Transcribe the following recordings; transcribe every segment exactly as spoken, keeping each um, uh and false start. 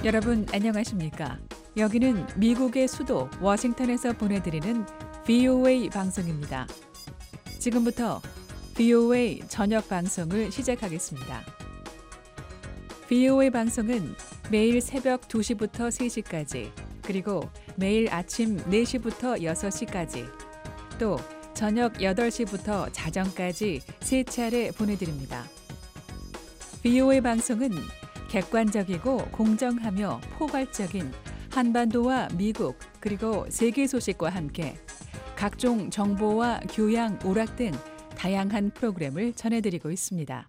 여러분 안녕하십니까? 여기는 미국의 수도 워싱턴에서 보내드리는 브이오에이 방송입니다. 지금부터 브이오에이 저녁 방송을 시작하겠습니다. 브이오에이 방송은 매일 새벽 두 시부터 세 시까지, 그리고 매일 아침 네 시부터 여섯 시까지, 또 저녁 여덟 시부터 자정까지 세 차례 보내드립니다. 브이오에이 방송은 객관적이고 공정하며 포괄적인 한반도와 미국 그리고 세계 소식과 함께 각종 정보와 교양, 오락 등 다양한 프로그램을 전해드리고 있습니다.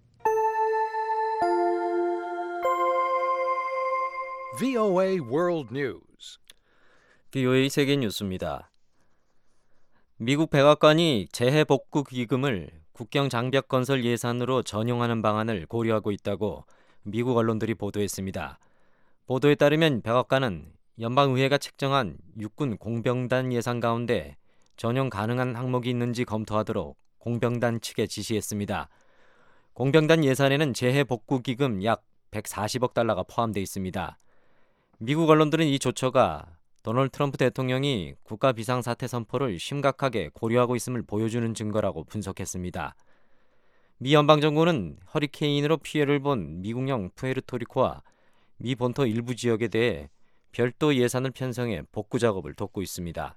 브이오에이 World News. 브이오에이 세계 뉴스입니다. 미국 백악관이 재해복구 기금을 국경 장벽 건설 예산으로 전용하는 방안을 고려하고 있다고 미국 언론들이 보도했습니다. 보도에 따르면 백악관은 연방의회가 책정한 육군 공병단 예산 가운데 전용 가능한 항목이 있는지 검토하도록 공병단 측에 지시했습니다. 공병단 예산에는 재해복구기금 약 백사십억 달러가 포함되어 있습니다. 미국 언론들은 이 조처가 도널드 트럼프 대통령이 국가 비상사태 선포를 심각하게 고려하고 있음을 보여주는 증거라고 분석했습니다. 미 연방정부는 허리케인으로 피해를 본 미국령 푸에르토리코와 미 본토 일부 지역에 대해 별도 예산을 편성해 복구 작업을 돕고 있습니다.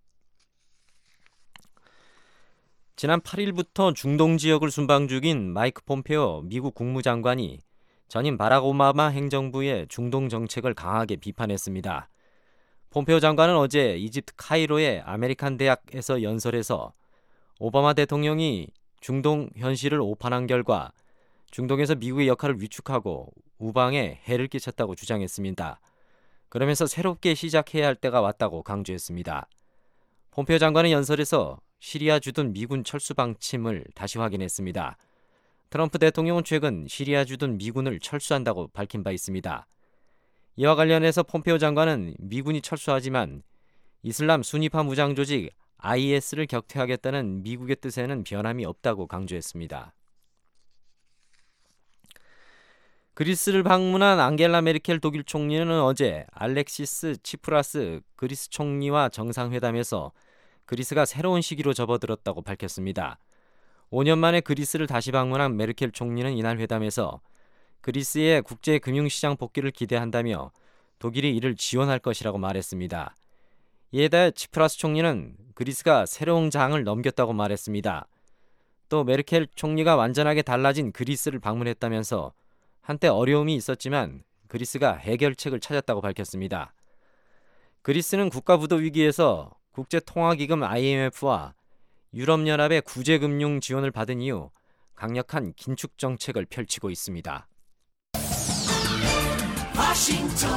지난 팔 일부터 중동 지역을 순방 중인 마이크 폼페오 미국 국무장관이 전임 바락 오바마 행정부의 중동 정책을 강하게 비판했습니다. 폼페오 장관은 어제 이집트 카이로의 아메리칸 대학에서 연설해서 오바마 대통령이 중동 현실을 오판한 결과 중동에서 미국의 역할을 위축하고 우방에 해를 끼쳤다고 주장했습니다. 그러면서 새롭게 시작해야 할 때가 왔다고 강조했습니다. 폼페오 장관은 연설에서 시리아 주둔 미군 철수 방침을 다시 확인했습니다. 트럼프 대통령은 최근 시리아 주둔 미군을 철수한다고 밝힌 바 있습니다. 이와 관련해서 폼페오 장관은 미군이 철수하지만 이슬람 순위파 무장 조직 아이에스를 격퇴하겠다는 미국의 뜻에는 변함이 없다고 강조했습니다. 그리스를 방문한 앙겔라 메르켈 독일 총리는 어제 알렉시스 치프라스 그리스 총리와 정상회담에서 그리스가 새로운 시기로 접어들었다고 밝혔습니다. 오 년 만에 그리스를 다시 방문한 메르켈 총리는 이날 회담에서 그리스의 국제 금융시장 복귀를 기대한다며 독일이 이를 지원할 것이라고 말했습니다. 이에 대해 치프라스 총리는 그리스가 새로운 장을 넘겼다고 말했습니다. 또 메르켈 총리가 완전하게 달라진 그리스를 방문했다면서 한때 어려움이 있었지만 그리스가 해결책을 찾았다고 밝혔습니다. 그리스는 국가부도 위기에서 국제통화기금 아이엠에프와 유럽연합의 구제금융 지원을 받은 이후 강력한 긴축 정책을 펼치고 있습니다. 워싱턴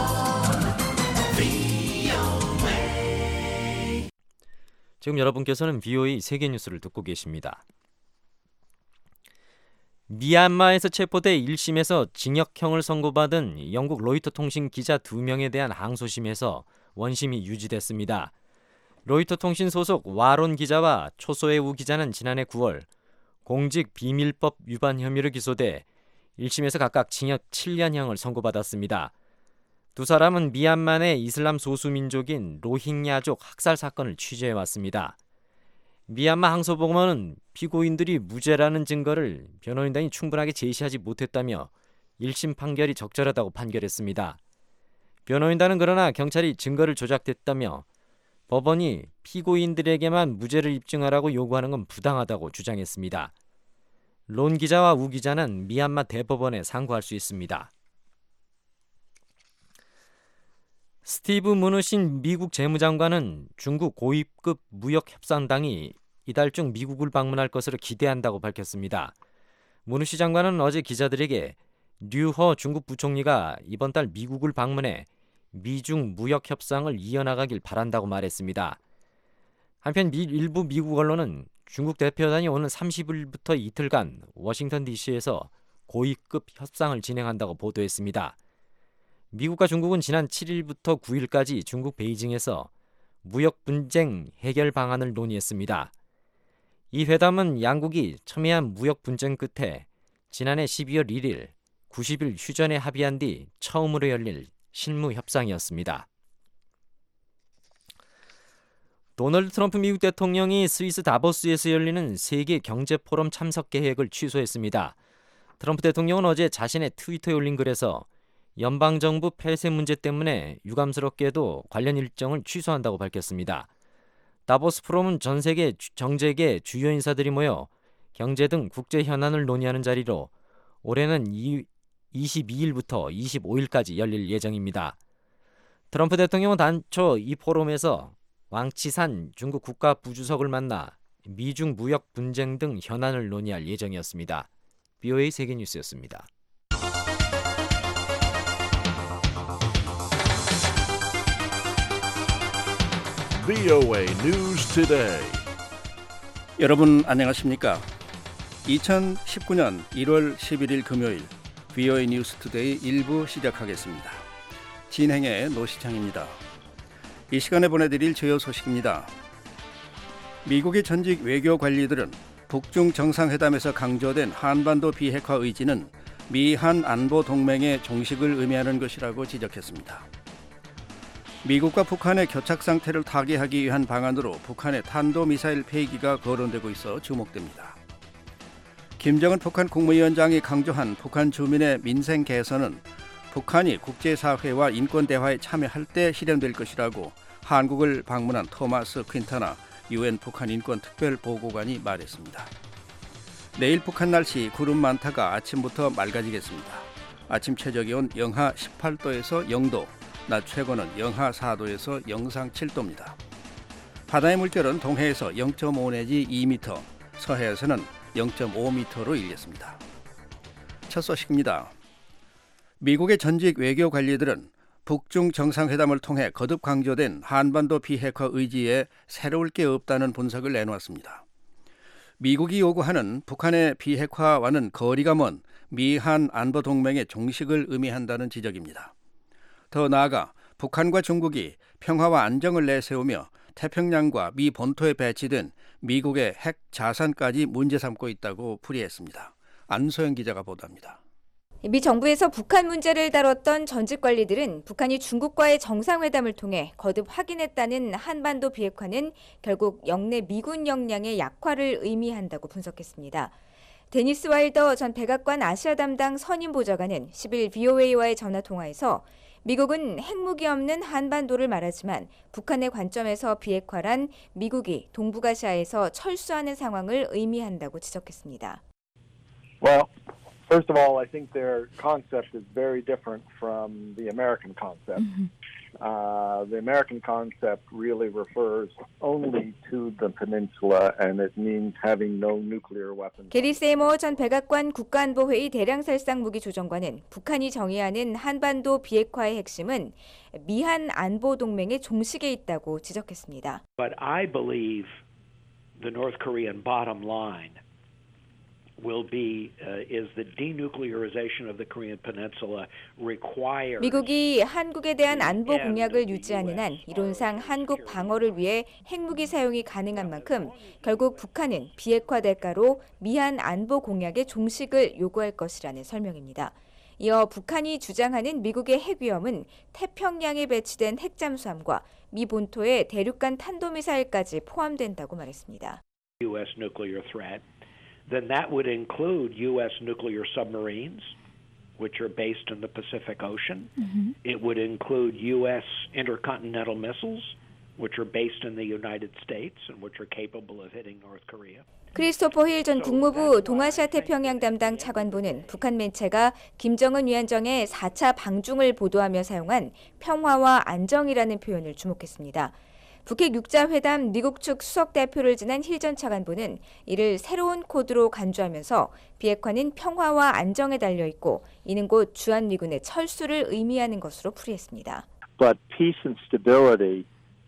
브이오에이. 지금 여러분께서는 브이오에이 세계 뉴스를 듣고 계십니다. 미얀마에서 체포돼 일 심에서 징역형을 선고받은 영국 로이터 통신 기자 두 명에 대한 항소심에서 원심이 유지됐습니다. 로이터 통신 소속 와론 기자와 초소의 우 기자는 지난해 구월 공직 비밀법 위반 혐의로 기소돼 일 심에서 각각 징역 칠 년형을 선고받았습니다. 두 사람은 미얀마 내 이슬람 소수민족인 로힝야족 학살 사건을 취재해왔습니다. 미얀마 항소법원은 피고인들이 무죄라는 증거를 변호인단이 충분하게 제시하지 못했다며 일 심 판결이 적절하다고 판결했습니다. 변호인단은 그러나 경찰이 증거를 조작했다며 법원이 피고인들에게만 무죄를 입증하라고 요구하는 건 부당하다고 주장했습니다. 론 기자와 우 기자는 미얀마 대법원에 상고할 수 있습니다. 스티브 무누신 미국 재무장관은 중국 고위급 무역협상당이 이달 중 미국을 방문할 것으로 기대한다고 밝혔습니다. 무누시 장관은 어제 기자들에게 류허 중국 부총리가 이번 달 미국을 방문해 미중 무역협상을 이어나가길 바란다고 말했습니다. 한편 미, 일부 미국 언론은 중국 대표단이 오는 삼십 일부터 이틀간 워싱턴 디씨에서 고위급 협상을 진행한다고 보도했습니다. 미국과 중국은 지난 칠 일부터 구 일까지 중국 베이징에서 무역 분쟁 해결 방안을 논의했습니다. 이 회담은 양국이 첨예한 무역 분쟁 끝에 지난해 십이월 일일 구십 일 휴전에 합의한 뒤 처음으로 열릴 실무 협상이었습니다. 도널드 트럼프 미국 대통령이 스위스 다보스에서 열리는 세계 경제 포럼 참석 계획을 취소했습니다. 트럼프 대통령은 어제 자신의 트위터에 올린 글에서 연방정부 폐쇄 문제 때문에 유감스럽게도 관련 일정을 취소한다고 밝혔습니다. 다보스 포럼은 전 세계 경제계 주요 인사들이 모여 경제 등 국제 현안을 논의하는 자리로 올해는 이십이 일부터 이십오 일까지 열릴 예정입니다. 트럼프 대통령은 당초 이 포럼에서 왕치산 중국 국가 부주석을 만나 미중 무역 분쟁 등 현안을 논의할 예정이었습니다. 비오에이 세계뉴스였습니다. 브이오에이 News Today. 여러분 안녕하십니까? 이천십구년 일월 십일일 금요일 브이오에이 뉴스 투데이 일 부 시작하겠습니다. 진행의 노시창입니다. 이 시간에 보내드릴 주요 소식입니다. 미국의 전직 외교 관리들은 북중 정상회담에서 강조된 한반도 비핵화 의지는 미한 안보 동맹의 종식을 의미하는 것이라고 지적했습니다. 미국과 북한의 교착 상태를 타개하기 위한 방안으로 북한의 탄도미사일 폐기가 거론되고 있어 주목됩니다. 김정은 북한 국무위원장이 강조한 북한 주민의 민생 개선은 북한이 국제사회와 인권 대화에 참여할 때 실현될 것이라고 한국을 방문한 토마스 퀸타나 유엔 북한 인권 특별 보고관이 말했습니다. 내일 북한 날씨 구름 많다가 아침부터 맑아지겠습니다. 아침 최저기온 영하 십팔 도에서 영 도, 낮 최고는 영하 사 도에서 영상 칠 도입니다. 바다의 물결은 동해에서 영 점 오 내지 이 미터, 서해에서는 영 점 오 미터로 일겠습니다. 첫 소식입니다. 미국의 전직 외교 관리들은 북중 정상회담을 통해 거듭 강조된 한반도 비핵화 의지에 새로울 게 없다는 분석을 내놓았습니다. 미국이 요구하는 북한의 비핵화와는 거리가 먼 미한 안보 동맹의 종식을 의미한다는 지적입니다. 더 나아가 북한과 중국이 평화와 안정을 내세우며 태평양과 미 본토에 배치된 미국의 핵 자산까지 문제 삼고 있다고 풀이했습니다. 안소영 기자가 보도합니다. 미 정부에서 북한 문제를 다뤘던 전직 관리들은 북한이 중국과의 정상회담을 통해 거듭 확인했다는 한반도 비핵화는 결국 영내 미군 역량의 약화를 의미한다고 분석했습니다. 데니스 와일더 전 백악관 아시아 담당 선임 보좌관은 십일 브이오에이와의 전화통화에서 미국은 핵무기 없는 한반도를 말하지만 북한의 관점에서 비핵화란 미국이 동북아시아에서 철수하는 상황을 의미한다고 지적했습니다. Well, first of all, I think their concept is very different from the American concept. Mm-hmm. Uh, the American concept really refers only to the peninsula, and it means having no nuclear weapons. 게리 세이머 전 백악관 국가안보회의 대량살상 무기 조정관은 북한이 정의하는 한반도 비핵화의 핵심은 미한 안보 동맹의 종식에 있다고 지적했습니다. But I believe the North Korean bottom line will be uh, is the denuclearization of the Korean Peninsula requires 미국이 한국에 대한 안보 공약을 유지하는 한 이론상 한국 방어를 위해 핵무기 사용이 가능한 만큼 결국 북한은 비핵화 대가로 미한 안보 공약의 종식을 요구할 것이라는 설명입니다. 이어 북한이 주장하는 미국의 핵 위험은 태평양에 배치된 핵잠수함과 미 본토의 대륙간 탄도미사일까지 포함된다고 말했습니다. U S nuclear threat. Then that would include U S nuclear submarines, which are based in the Pacific Ocean. Mm-hmm. It would include U S intercontinental missiles, which are based in the United States and which are capable of hitting North Korea. 크리스토퍼 힐 전 국무부 동아시아 태평양 담당 차관보는 북한 매체가 김정은 위원장의 사 차 방중을 보도하며 사용한 평화와 안정이라는 표현을 주목했습니다. 북핵 육 자 회담 미국 측 수석 대표를 지낸 힐 전 차관보는 이를 새로운 코드로 간주하면서 비핵화는 평화와 안정에 달려있고 이는 곧 주한미군의 철수를 의미하는 것으로 풀이했습니다. But peace and stability,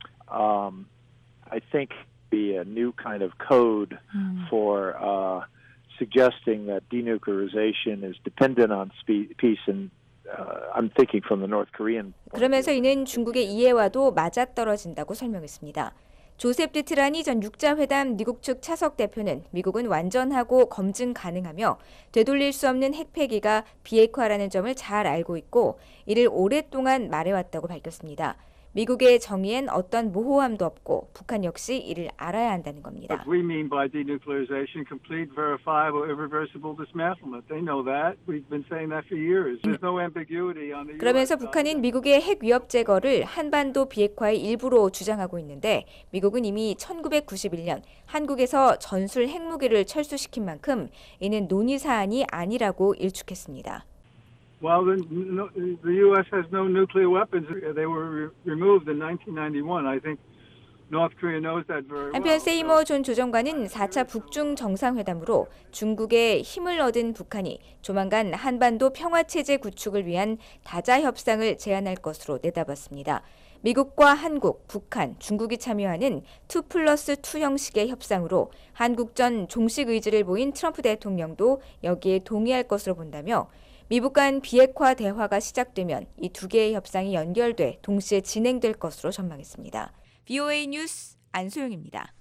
um, I think, be a new kind of code mm. for uh, suggesting that denuclearization is dependent on spe- peace and Uh, I'm thinking from the North Korean. 그러면서 이는 중국의 이해와도 맞아떨어진다고 설명했습니다. 조셉 디트라니 전 육자회담 미국 측 차석 대표는 미국은 완전하고 검증 가능하며 되돌릴 수 없는 핵폐기가 비핵화라는 점을 잘 알고 있고 이를 오랫동안 말해왔다고 밝혔습니다. 미국의 정의엔 어떤 모호함도 없고 북한 역시 이를 알아야 한다는 겁니다. What we mean by denuclearization, complete, verifiable, irreversible dismantlement. They know that. We've been saying that for years. There's no ambiguity on the 그러면서 북한은 미국의 핵 위협 제거를 한반도 비핵화의 일부로 주장하고 있는데 미국은 이미 천구백구십일 년 한국에서 전술 핵무기를 철수시킨 만큼 이는 논의 사안이 아니라고 일축했습니다. Well, the, no, the U S has no nuclear weapons. They were re- removed in nineteen ninety-one. I think North Korea knows that very well. 한편 세이머 존 조정관은 사 차 북중 정상회담으로 중국의 힘을 얻은 북한이 조만간 한반도 평화체제 구축을 위한 다자 협상을 제안할 것으로 내다봤습니다. 미국과 한국, 북한, 중국이 참여하는 투 플러스 투 형식의 협상으로 한국전 종식 의지를 보인 트럼프 대통령도 여기에 동의할 것으로 본다며 미북 간 비핵화 대화가 시작되면 이 두 개의 협상이 연결돼 동시에 진행될 것으로 전망했습니다. 브이오에이 뉴스 안소영입니다.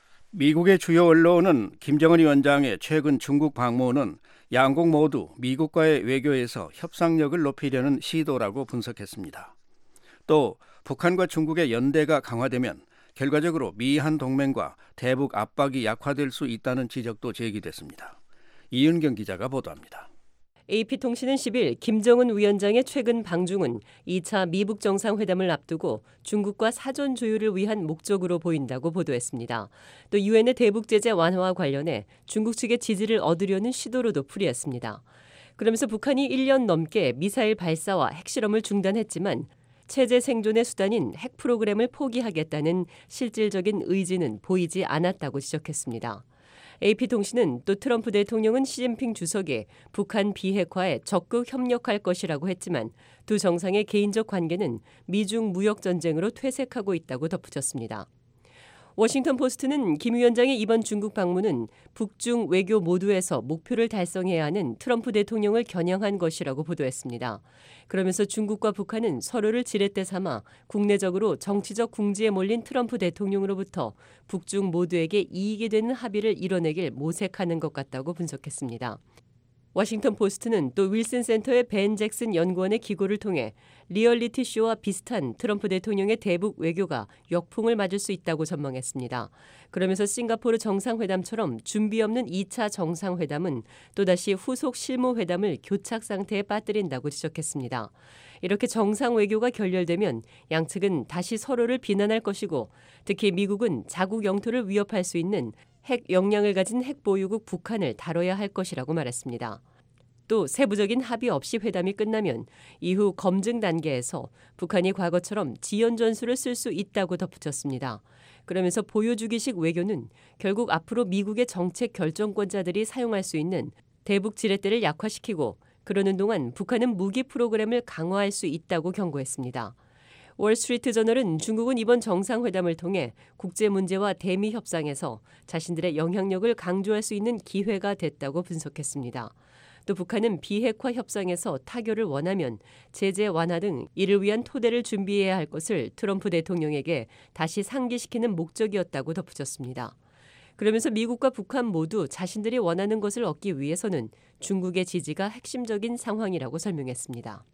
미국의 주요 언론은 김정은 위원장의 최근 중국 방문은 양국 모두 미국과의 외교에서 협상력을 높이려는 시도라고 분석했습니다. 또 북한과 중국의 연대가 강화되면 결과적으로 미한 동맹과 대북 압박이 약화될 수 있다는 지적도 제기됐습니다. 이은경 기자가 보도합니다. 에이피통신은 십 일 김정은 위원장의 최근 방중은 이 차 미북 정상회담을 앞두고 중국과 사전 조율을 위한 목적으로 보인다고 보도했습니다. 또 유엔의 대북 제재 완화와 관련해 중국 측의 지지를 얻으려는 시도로도 풀이했습니다. 그러면서 북한이 일 년 넘게 미사일 발사와 핵실험을 중단했지만 체제 생존의 수단인 핵 프로그램을 포기하겠다는 실질적인 의지는 보이지 않았다고 지적했습니다. 에이피통신은 또 트럼프 대통령은 시진핑 주석이 북한 비핵화에 적극 협력할 것이라고 했지만 두 정상의 개인적 관계는 미중 무역 전쟁으로 퇴색하고 있다고 덧붙였습니다. 워싱턴 포스트는 김 위원장의 이번 중국 방문은 북중 외교 모두에서 목표를 달성해야 하는 트럼프 대통령을 겨냥한 것이라고 보도했습니다. 그러면서 중국과 북한은 서로를 지렛대 삼아 국내적으로 정치적 궁지에 몰린 트럼프 대통령으로부터 북중 모두에게 이익이 되는 합의를 이뤄내길 모색하는 것 같다고 분석했습니다. 워싱턴 포스트는 또 윌슨 센터의 벤 잭슨 연구원의 기고를 통해 리얼리티 쇼와 비슷한 트럼프 대통령의 대북 외교가 역풍을 맞을 수 있다고 전망했습니다. 그러면서 싱가포르 정상회담처럼 준비 없는 이 차 정상회담은 또다시 후속 실무회담을 교착 상태에 빠뜨린다고 지적했습니다. 이렇게 정상 외교가 결렬되면 양측은 다시 서로를 비난할 것이고 특히 미국은 자국 영토를 위협할 수 있는 핵 역량을 가진 핵보유국 북한을 다뤄야 할 것이라고 말했습니다. 또 세부적인 합의 없이 회담이 끝나면 이후 검증 단계에서 북한이 과거처럼 지연 전술을 쓸 수 있다고 덧붙였습니다. 그러면서 보여주기식 외교는 결국 앞으로 미국의 정책 결정권자들이 사용할 수 있는 대북 지렛대를 약화시키고 그러는 동안 북한은 무기 프로그램을 강화할 수 있다고 경고했습니다. 월스트리트 저널은 중국은 이번 정상회담을 통해 국제 문제와 대미 협상에서 자신들의 영향력을 강조할 수 있는 기회가 됐다고 분석했습니다. 또 북한은 비핵화 협상에서 타결을 원하면 제재 완화 등 이를 위한 토대를 준비해야 할 것을 트럼프 대통령에게 다시 상기시키는 목적이었다고 덧붙였습니다. 그러면서 미국과 북한 모두 자신들이 원하는 것을 얻기 위해서는 중국의 지지가 핵심적인 상황이라고 설명했습니다.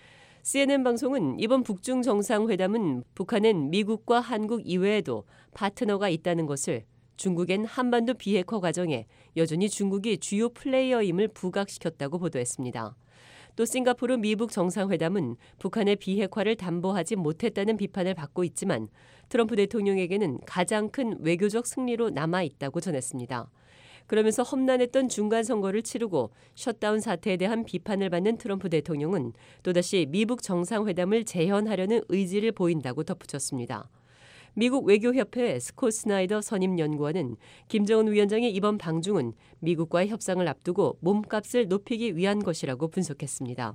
씨엔엔 방송은 이번 북중 정상회담은 북한엔 미국과 한국 이외에도 파트너가 있다는 것을 중국엔 한반도 비핵화 과정에 여전히 중국이 주요 플레이어임을 부각시켰다고 보도했습니다. 또 싱가포르 미북 정상회담은 북한의 비핵화를 담보하지 못했다는 비판을 받고 있지만 트럼프 대통령에게는 가장 큰 외교적 승리로 남아있다고 전했습니다. 그러면서 험난했던 중간 선거를 치르고 셧다운 사태에 대한 비판을 받는 트럼프 대통령은 또다시 미북 정상회담을 재현하려는 의지를 보인다고 덧붙였습니다. 미국 외교협회 스콧 스나이더 선임연구원은 김정은 위원장의 이번 방중은 미국과의 협상을 앞두고 몸값을 높이기 위한 것이라고 분석했습니다.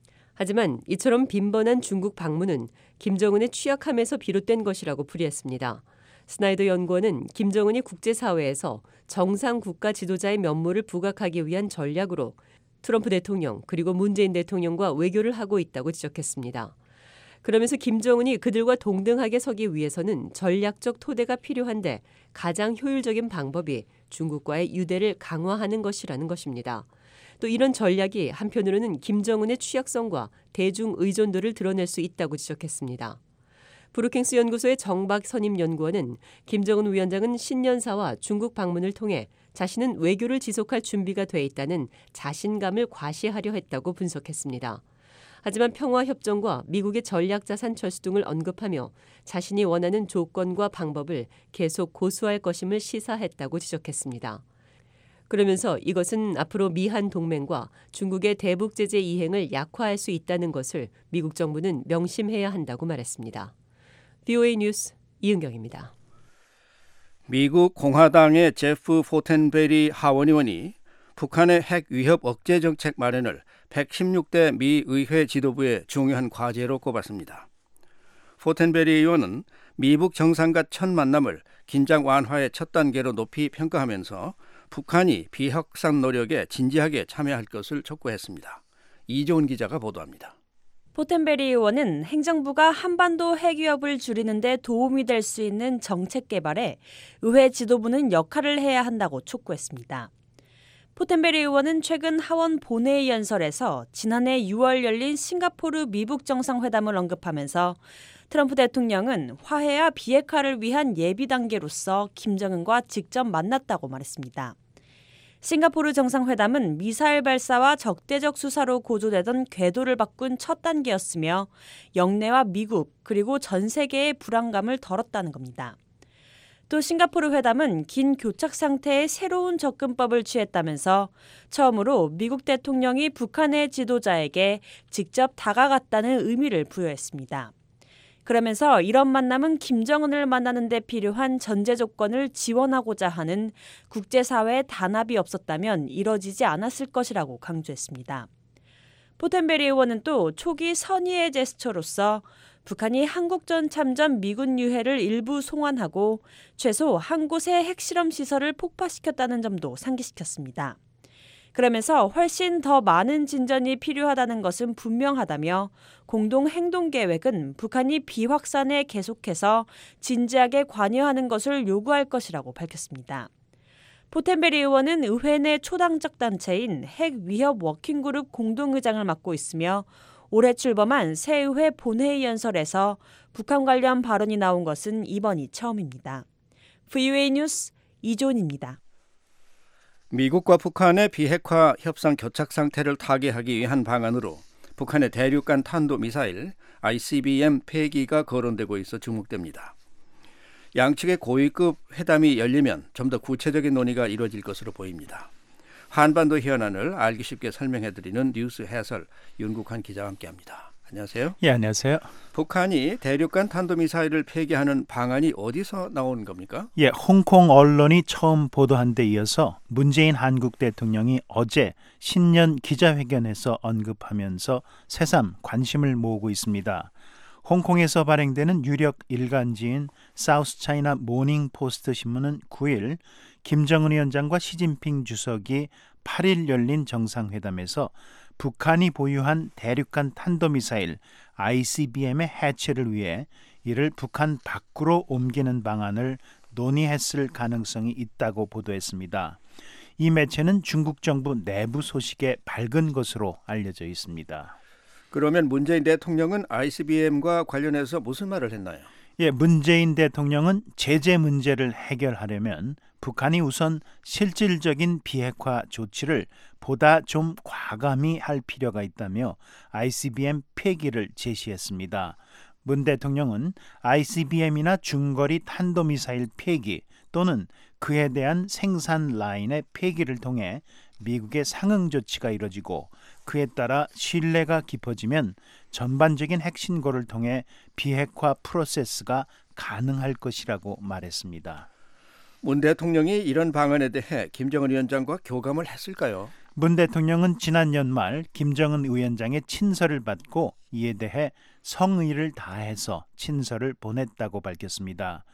하지만 이처럼 빈번한 중국 방문은 김정은의 취약함에서 비롯된 것이라고 풀이했습니다. 스나이더 연구원은 김정은이 국제사회에서 정상 국가 지도자의 면모를 부각하기 위한 전략으로 트럼프 대통령 그리고 문재인 대통령과 외교를 하고 있다고 지적했습니다. 그러면서 김정은이 그들과 동등하게 서기 위해서는 전략적 토대가 필요한데 가장 효율적인 방법이 중국과의 유대를 강화하는 것이라는 것입니다. 또 이런 전략이 한편으로는 김정은의 취약성과 대중 의존도를 드러낼 수 있다고 지적했습니다. 브루킹스 연구소의 정박 선임 연구원은 김정은 위원장은 신년사와 중국 방문을 통해 자신은 외교를 지속할 준비가 돼 있다는 자신감을 과시하려 했다고 분석했습니다. 하지만 평화협정과 미국의 전략자산 철수 등을 언급하며 자신이 원하는 조건과 방법을 계속 고수할 것임을 시사했다고 지적했습니다. 그러면서 이것은 앞으로 미한 동맹과 중국의 대북 제재 이행을 약화할 수 있다는 것을 미국 정부는 명심해야 한다고 말했습니다. 브이오에이 뉴스 이은경입니다. 미국 공화당의 제프 포텐베리 하원의원이 북한의 핵 위협 억제 정책 마련을 백십육 대 미 의회 지도부의 중요한 과제로 꼽았습니다. 포텐베리 의원은 미북 정상과 첫 만남을 긴장 완화의 첫 단계로 높이 평가하면서 북한이 비확산 노력에 진지하게 참여할 것을 촉구했습니다. 이조은 기자가 보도합니다. 포텐베리 의원은 행정부가 한반도 핵위협을 줄이는 데 도움이 될 수 있는 정책 개발에 의회 지도부는 역할을 해야 한다고 촉구했습니다. 포텐베리 의원은 최근 하원 본회의 연설에서 지난해 유월 열린 싱가포르 미북 정상회담을 언급하면서 트럼프 대통령은 화해와 비핵화를 위한 예비 단계로서 김정은과 직접 만났다고 말했습니다. 싱가포르 정상회담은 미사일 발사와 적대적 수사로 고조되던 궤도를 바꾼 첫 단계였으며 영내와 미국 그리고 전 세계의 불안감을 덜었다는 겁니다. 또 싱가포르 회담은 긴 교착 상태의 새로운 접근법을 취했다면서 처음으로 미국 대통령이 북한의 지도자에게 직접 다가갔다는 의미를 부여했습니다. 그러면서 이런 만남은 김정은을 만나는 데 필요한 전제 조건을 지원하고자 하는 국제사회의 단합이 없었다면 이뤄지지 않았을 것이라고 강조했습니다. 포텐베리 의원은 또 초기 선의의 제스처로서 북한이 한국전 참전 미군 유해를 일부 송환하고 최소 한 곳의 핵실험 시설을 폭파시켰다는 점도 상기시켰습니다. 그러면서 훨씬 더 많은 진전이 필요하다는 것은 분명하다며 공동행동계획은 북한이 비확산에 계속해서 진지하게 관여하는 것을 요구할 것이라고 밝혔습니다. 포텐베리 의원은 의회 내 초당적 단체인 핵위협 워킹그룹 공동의장을 맡고 있으며 올해 출범한 새 의회 본회의 연설에서 북한 관련 발언이 나온 것은 이번이 처음입니다. 브이오에이 뉴스 이조은입니다. 미국과 북한의 비핵화 협상 교착 상태를 타개하기 위한 방안으로 북한의 대륙간 탄도미사일 아이씨비엠 폐기가 거론되고 있어 주목됩니다. 양측의 고위급 회담이 열리면 좀 더 구체적인 논의가 이루어질 것으로 보입니다. 한반도 현안을 알기 쉽게 설명해드리는 뉴스 해설 윤국환 기자와 함께합니다. 안녕하세요. 예, 안녕하세요. 북한이 대륙간 탄도미사일을 폐기하는 방안이 어디서 나온 겁니까? 예, 홍콩 언론이 처음 보도한 데 이어서 문재인 한국 대통령이 어제 신년 기자회견에서 언급하면서 새삼 관심을 모으고 있습니다. 홍콩에서 발행되는 유력 일간지인 사우스차이나 모닝포스트 신문은 구일 김정은 위원장과 시진핑 주석이 팔일 열린 정상회담에서 북한이 보유한 대륙간 탄도미사일 아이씨비엠의 해체를 위해 이를 북한 밖으로 옮기는 방안을 논의했을 가능성이 있다고 보도했습니다. 이 매체는 중국 정부 내부 소식에 밝은 것으로 알려져 있습니다. 그러면 문재인 대통령은 아이씨비엠과 관련해서 무슨 말을 했나요? 예, 문재인 대통령은 제재 문제를 해결하려면 북한이 우선 실질적인 비핵화 조치를 보다 좀 과감히 할 필요가 있다며 아이씨비엠 폐기를 제시했습니다. 문 대통령은 아이씨비엠이나 중거리 탄도미사일 폐기 또는 그에 대한 생산 라인의 폐기를 통해 미국의 상응 조치가 이뤄지고 그에 따라 신뢰가 깊어지면 전반적인 핵신고를 통해 비핵화 프로세스가 가능할 것이라고 말했습니다. 문 대통령이 이런 방안에 대해 김정은 위원장과 교감을 했을까요? 문 대통령은 지난 연말 김정은 위원장의 친서를 받고 이에 대해 성의를 다해서 친서를 보냈다고 밝혔습니다.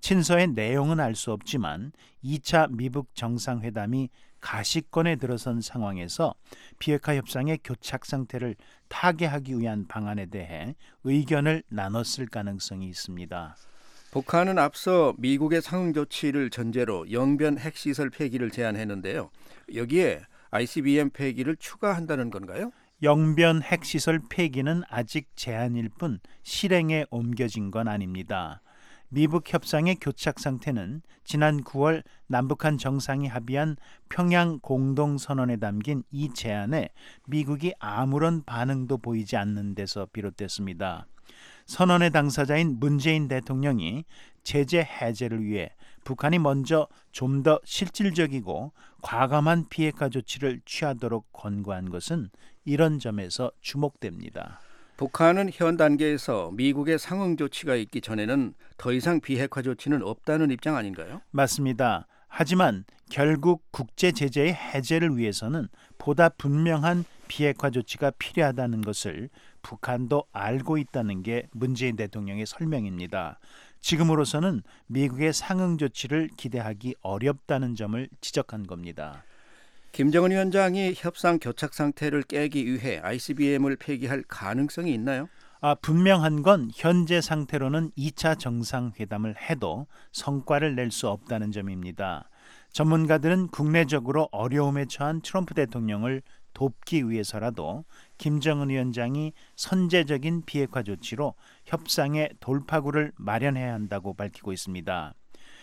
친서의 내용은 알 수 없지만 이 차 미북 정상회담이 가시권에 들어선 상황에서 비핵화 협상의 교착 상태를 타개하기 위한 방안에 대해 의견을 나눴을 가능성이 있습니다. 북한은 앞서 미국의 상응 조치를 전제로 영변 핵시설 폐기를 제안했는데요. 여기에 아이씨비엠 폐기를 추가한다는 건가요? 영변 핵시설 폐기는 아직 제안일 뿐 실행에 옮겨진 건 아닙니다. 미북 협상의 교착 상태는 지난 구월 남북한 정상이 합의한 평양 공동선언에 담긴 이 제안에 미국이 아무런 반응도 보이지 않는 데서 비롯됐습니다. 선언의 당사자인 문재인 대통령이 제재 해제를 위해 북한이 먼저 좀 더 실질적이고 과감한 비핵화 조치를 취하도록 권고한 것은 이런 점에서 주목됩니다. 북한은 현 단계에서 미국의 상응 조치가 있기 전에는 더 이상 비핵화 조치는 없다는 입장 아닌가요? 맞습니다. 하지만 결국 국제 제재의 해제를 위해서는 보다 분명한 비핵화 조치가 필요하다는 것을 북한도 알고 있다는 게 문재인 대통령의 설명입니다. 지금으로서는 미국의 상응 조치를 기대하기 어렵다는 점을 지적한 겁니다. 김정은 위원장이 협상 교착 상태를 깨기 위해 아이씨비엠을 폐기할 가능성이 있나요? 아, 분명한 건 현재 상태로는 이 차 정상회담을 해도 성과를 낼 수 없다는 점입니다. 전문가들은 국내적으로 어려움에 처한 트럼프 대통령을 돕기 위해서라도 김정은 위원장이 선제적인 비핵화 조치로 협상의 돌파구를 마련해야 한다고 밝히고 있습니다.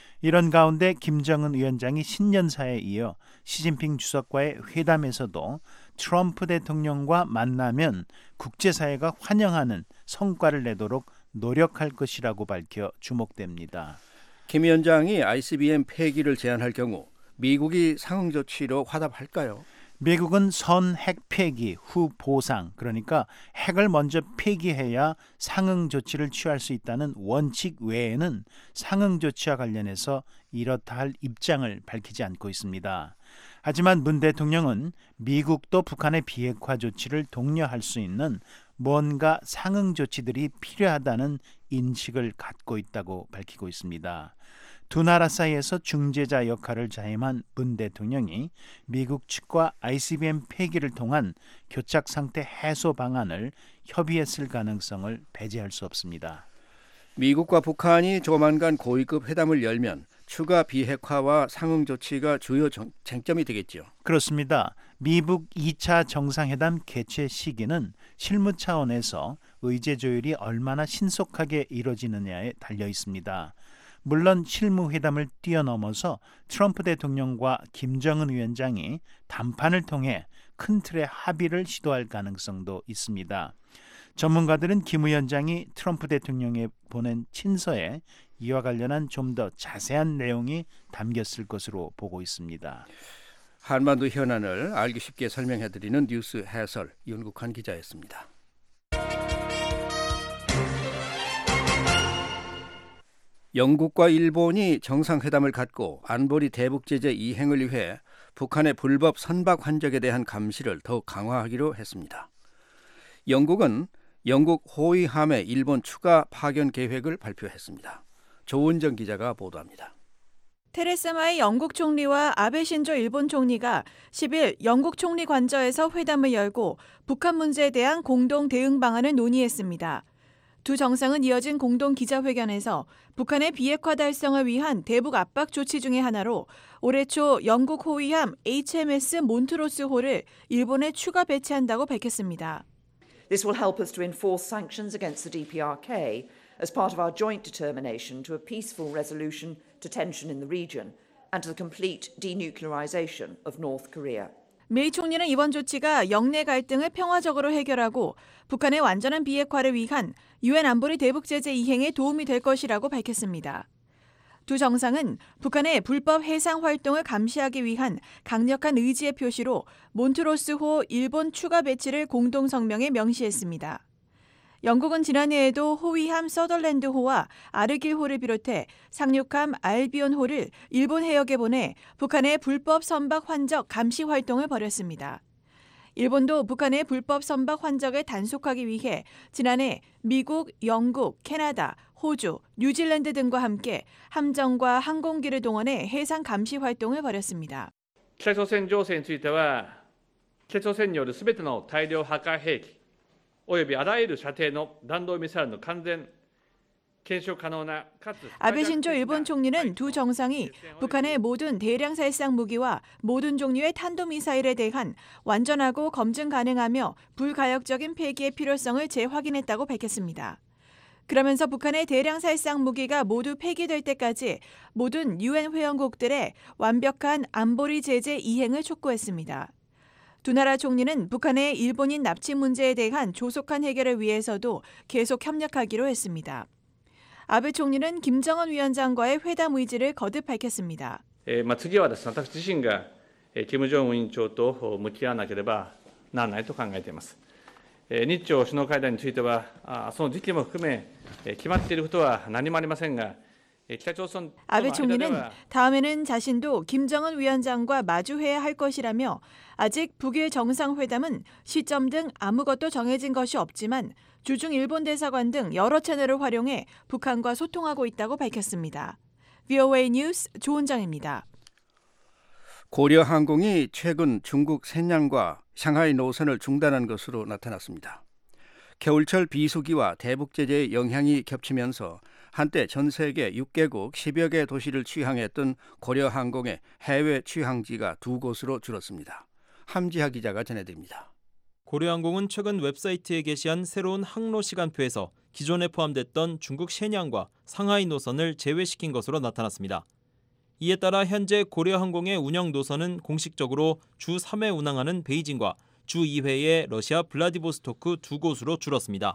이런 가운데 김정은 위원장이 신년사에 이어 시진핑 주석과의 회담에서도 트럼프 대통령과 만나면 국제사회가 환영하는 성과를 내도록 노력할 것이라고 밝혀 주목됩니다. 김 위원장이 아이씨비엠 폐기를 제안할 경우 미국이 상응 조치로 화답할까요? 미국은 선 핵 폐기 후 보상, 그러니까 핵을 먼저 폐기해야 상응 조치를 취할 수 있다는 원칙 외에는 상응 조치와 관련해서 이렇다 할 입장을 밝히지 않고 있습니다. 하지만 문 대통령은 미국도 북한의 비핵화 조치를 독려할 수 있는 뭔가 상응 조치들이 필요하다는 인식을 갖고 있다고 밝히고 있습니다. 두 나라 사이에서 중재자 역할을 자임한 문 대통령이 미국 측과 아이씨비엠 폐기를 통한 교착 상태 해소 방안을 협의했을 가능성을 배제할 수 없습니다. 미국과 북한이 조만간 고위급 회담을 열면 추가 비핵화와 상응 조치가 주요 정, 쟁점이 되겠죠. 그렇습니다. 미북 이 차 정상회담 개최 시기는 실무 차원에서 의제 조율이 얼마나 신속하게 이뤄지느냐에 달려 있습니다. 물론 실무회담을 뛰어넘어서 트럼프 대통령과 김정은 위원장이 담판을 통해 큰 틀의 합의를 시도할 가능성도 있습니다. 전문가들은 김 위원장이 트럼프 대통령에 보낸 친서에 이와 관련한 좀 더 자세한 내용이 담겼을 것으로 보고 있습니다. 한반도 현안을 알기 쉽게 설명해드리는 뉴스 해설 윤국환 기자였습니다. 영국과 일본이 정상회담을 갖고 안보리 대북제재 이행을 위해 북한의 불법 선박 환적에 대한 감시를 더욱 강화하기로 했습니다. 영국은 영국 호위함의 일본 추가 파견 계획을 발표했습니다. 조은정 기자가 보도합니다. 테레사 마이 영국 총리와 아베 신조 일본 총리가 십일 영국 총리 관저에서 회담을 열고 북한 문제에 대한 공동 대응 방안을 논의했습니다. 두 정상은 이어진 공동 기자회견에서 북한의 비핵화 달성을 위한 대북 압박 조치 중의 하나로 올해 초 영국 호위함 에이치엠에스 몬트로스호를 일본에 추가 배치한다고 밝혔습니다. This will help us to enforce sanctions against the 디피아르케이 as part of our joint determination to a peaceful resolution to tension in the region and to the complete denuclearization of North Korea. 메이 총리는 이번 조치가 영내 갈등을 평화적으로 해결하고 북한의 완전한 비핵화를 위한 유엔 안보리 대북 제재 이행에 도움이 될 것이라고 밝혔습니다. 두 정상은 북한의 불법 해상 활동을 감시하기 위한 강력한 의지의 표시로 몬트로스호 일본 추가 배치를 공동 성명에 명시했습니다. 영국은 지난해에도 호위함 서덜랜드호와 아르길호를 비롯해 상륙함 알비온호를 일본 해역에 보내 북한의 불법 선박 환적 감시 활동을 벌였습니다. 일본도 북한의 불법 선박 환적을 단속하기 위해 지난해 미국, 영국, 캐나다, 호주, 뉴질랜드 등과 함께 함정과 항공기를 동원해 해상 감시 활동을 벌였습니다. 北朝鮮情勢については、北朝鮮によるすべての大量破壊兵器およびあらゆる射程の弾道ミサイルの完全 아베 신조 일본 총리는 두 정상이 북한의 모든 대량 살상 무기와 모든 종류의 탄도미사일에 대한 완전하고 검증 가능하며 불가역적인 폐기의 필요성을 재확인했다고 밝혔습니다. 그러면서 북한의 대량 살상 무기가 모두 폐기될 때까지 모든 유엔 회원국들의 완벽한 안보리 제재 이행을 촉구했습니다. 두 나라 총리는 북한의 일본인 납치 문제에 대한 조속한 해결을 위해서도 계속 협력하기로 했습니다. 아베 총리는 김정은 위원장과의 회담 의지를 거듭 밝혔습니다. 次はですね、私自身が金正恩委員長と向き合わなければならないと考えています。日朝首脳会談についてはその時期も含め決まっていることは何もありませんが 아베 총리는 다음에는 자신도 김정은 위원장과 마주해야 할 것이라며 아직 북일 정상회담은 시점 등 아무것도 정해진 것이 없지만 주중 일본 대사관 등 여러 채널을 활용해 북한과 소통하고 있다고 밝혔습니다. 브이오에이 뉴스 조은정입니다. 고려항공이 최근 중국 샌양과 상하이 노선을 중단한 것으로 나타났습니다. 겨울철 비수기와 대북 제재의 영향이 겹치면서 한때 전 세계 육 개국 십여 개 도시를 취항했던 고려항공의 해외 취항지가 두 곳으로 줄었습니다. 함지하 기자가 전해드립니다. 고려항공은 최근 웹사이트에 게시한 새로운 항로 시간표에서 기존에 포함됐던 중국 셰냥과 상하이 노선을 제외시킨 것으로 나타났습니다. 이에 따라 현재 고려항공의 운영 노선은 공식적으로 주 삼 회 운항하는 베이징과 주 이 회의 러시아 블라디보스토크 두 곳으로 줄었습니다.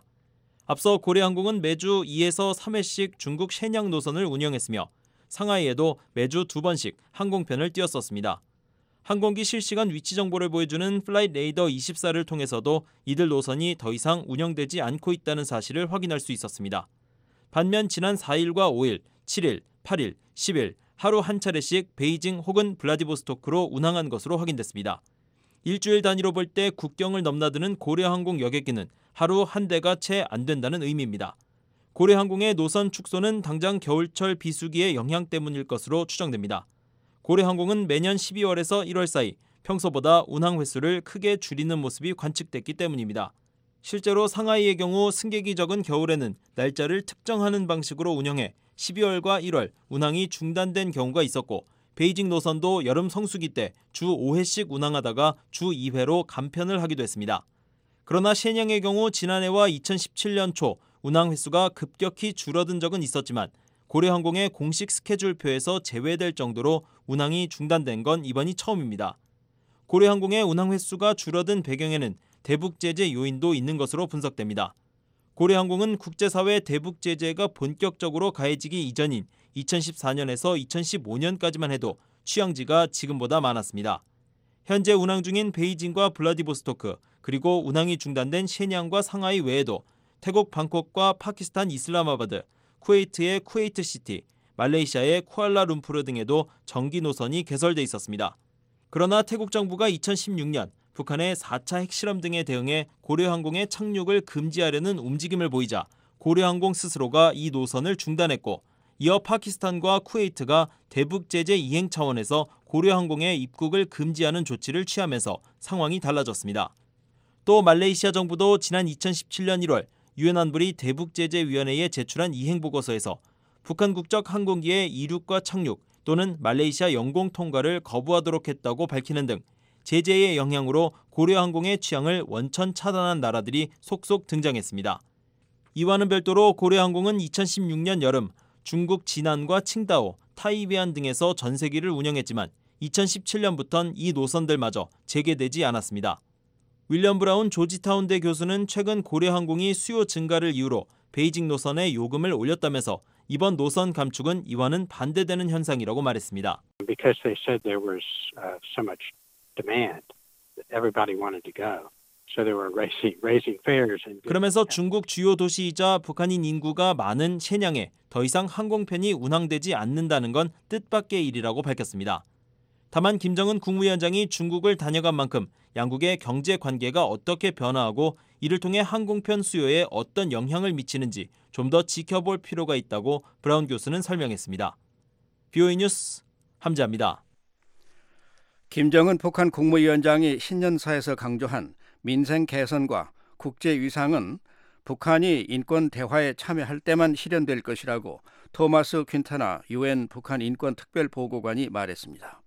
앞서 고려항공은 매주 이에서 삼 회씩 중국 셰냥 노선을 운영했으며 상하이에도 매주 두 번씩 항공편을 띄웠었습니다. 항공기 실시간 위치 정보를 보여주는 플라잇 레이더 이십사를 통해서도 이들 노선이 더 이상 운영되지 않고 있다는 사실을 확인할 수 있었습니다. 반면 지난 사 일과 오 일, 칠 일, 팔 일, 십 일 하루 한 차례씩 베이징 혹은 블라디보스토크로 운항한 것으로 확인됐습니다. 일주일 단위로 볼 때 국경을 넘나드는 고려항공 여객기는 하루 한 대가 채 안 된다는 의미입니다. 고려항공의 노선 축소는 당장 겨울철 비수기의 영향 때문일 것으로 추정됩니다. 고려항공은 매년 십이월에서 일월 사이 평소보다 운항 횟수를 크게 줄이는 모습이 관측됐기 때문입니다. 실제로 상하이의 경우 승객이 적은 겨울에는 날짜를 특정하는 방식으로 운영해 십이월과 일월 운항이 중단된 경우가 있었고 베이징 노선도 여름 성수기 때 주 오 회씩 운항하다가 주 이 회로 감편을 하기도 했습니다. 그러나 셰냥의 경우 지난해와 이천십칠 년 초 운항 횟수가 급격히 줄어든 적은 있었지만 고려항공의 공식 스케줄표에서 제외될 정도로 운항이 중단된 건 이번이 처음입니다. 고려항공의 운항 횟수가 줄어든 배경에는 대북 제재 요인도 있는 것으로 분석됩니다. 고려항공은 국제사회 대북 제재가 본격적으로 가해지기 이전인 이천십사 년에서 이천십오 년까지만 해도 취항지가 지금보다 많았습니다. 현재 운항 중인 베이징과 블라디보스토크 그리고 운항이 중단된 셰냥과 상하이 외에도 태국 방콕과 파키스탄 이슬라마바드, 쿠웨이트의 쿠웨이트시티, 말레이시아의 쿠알라룸푸르 등에도 정기 노선이 개설돼 있었습니다. 그러나 태국 정부가 이천십육 년 북한의 사 차 핵실험 등에 대응해 고려항공의 착륙을 금지하려는 움직임을 보이자 고려항공 스스로가 이 노선을 중단했고 이어 파키스탄과 쿠웨이트가 대북 제재 이행 차원에서 고려항공의 입국을 금지하는 조치를 취하면서 상황이 달라졌습니다. 또 말레이시아 정부도 지난 이천십칠 년 일월 유엔 안보리 대북제재위원회에 제출한 이행보고서에서 북한 국적 항공기의 이륙과 착륙 또는 말레이시아 영공 통과를 거부하도록 했다고 밝히는 등 제재의 영향으로 고려항공의 취항을 원천 차단한 나라들이 속속 등장했습니다. 이와는 별도로 고려항공은 이천십육 년 여름 중국 지난과 칭다오, 타이베안 등에서 전세기를 운영했지만 이천십칠 년부터는 이 노선들마저 재개되지 않았습니다. 윌리엄 브라운 조지타운대 교수는 최근 고려항공이 수요 증가를 이유로 베이징 노선에 요금을 올렸다면서 이번 노선 감축은 이와는 반대되는 현상이라고 말했습니다. Because they said there was uh, so much demand, everybody wanted to go. So they were raising, raising fares. 그러면서 중국 주요 도시이자 북한인 인구가 많은 셰냥에 더 이상 항공편이 운항되지 않는다는 건 뜻밖의 일이라고 밝혔습니다. 다만 김정은 국무위원장이 중국을 다녀간 만큼 양국의 경제 관계가 어떻게 변화하고 이를 통해 항공편 수요에 어떤 영향을 미치는지 좀 더 지켜볼 필요가 있다고 브라운 교수는 설명했습니다. 비오이 뉴스 함재합니다. 김정은 북한 국무위원장이 신년사에서 강조한 민생 개선과 국제 위상은 북한이 인권 대화에 참여할 때만 실현될 것이라고 토마스 퀸타나 유엔 북한 인권 특별보고관이 말했습니다.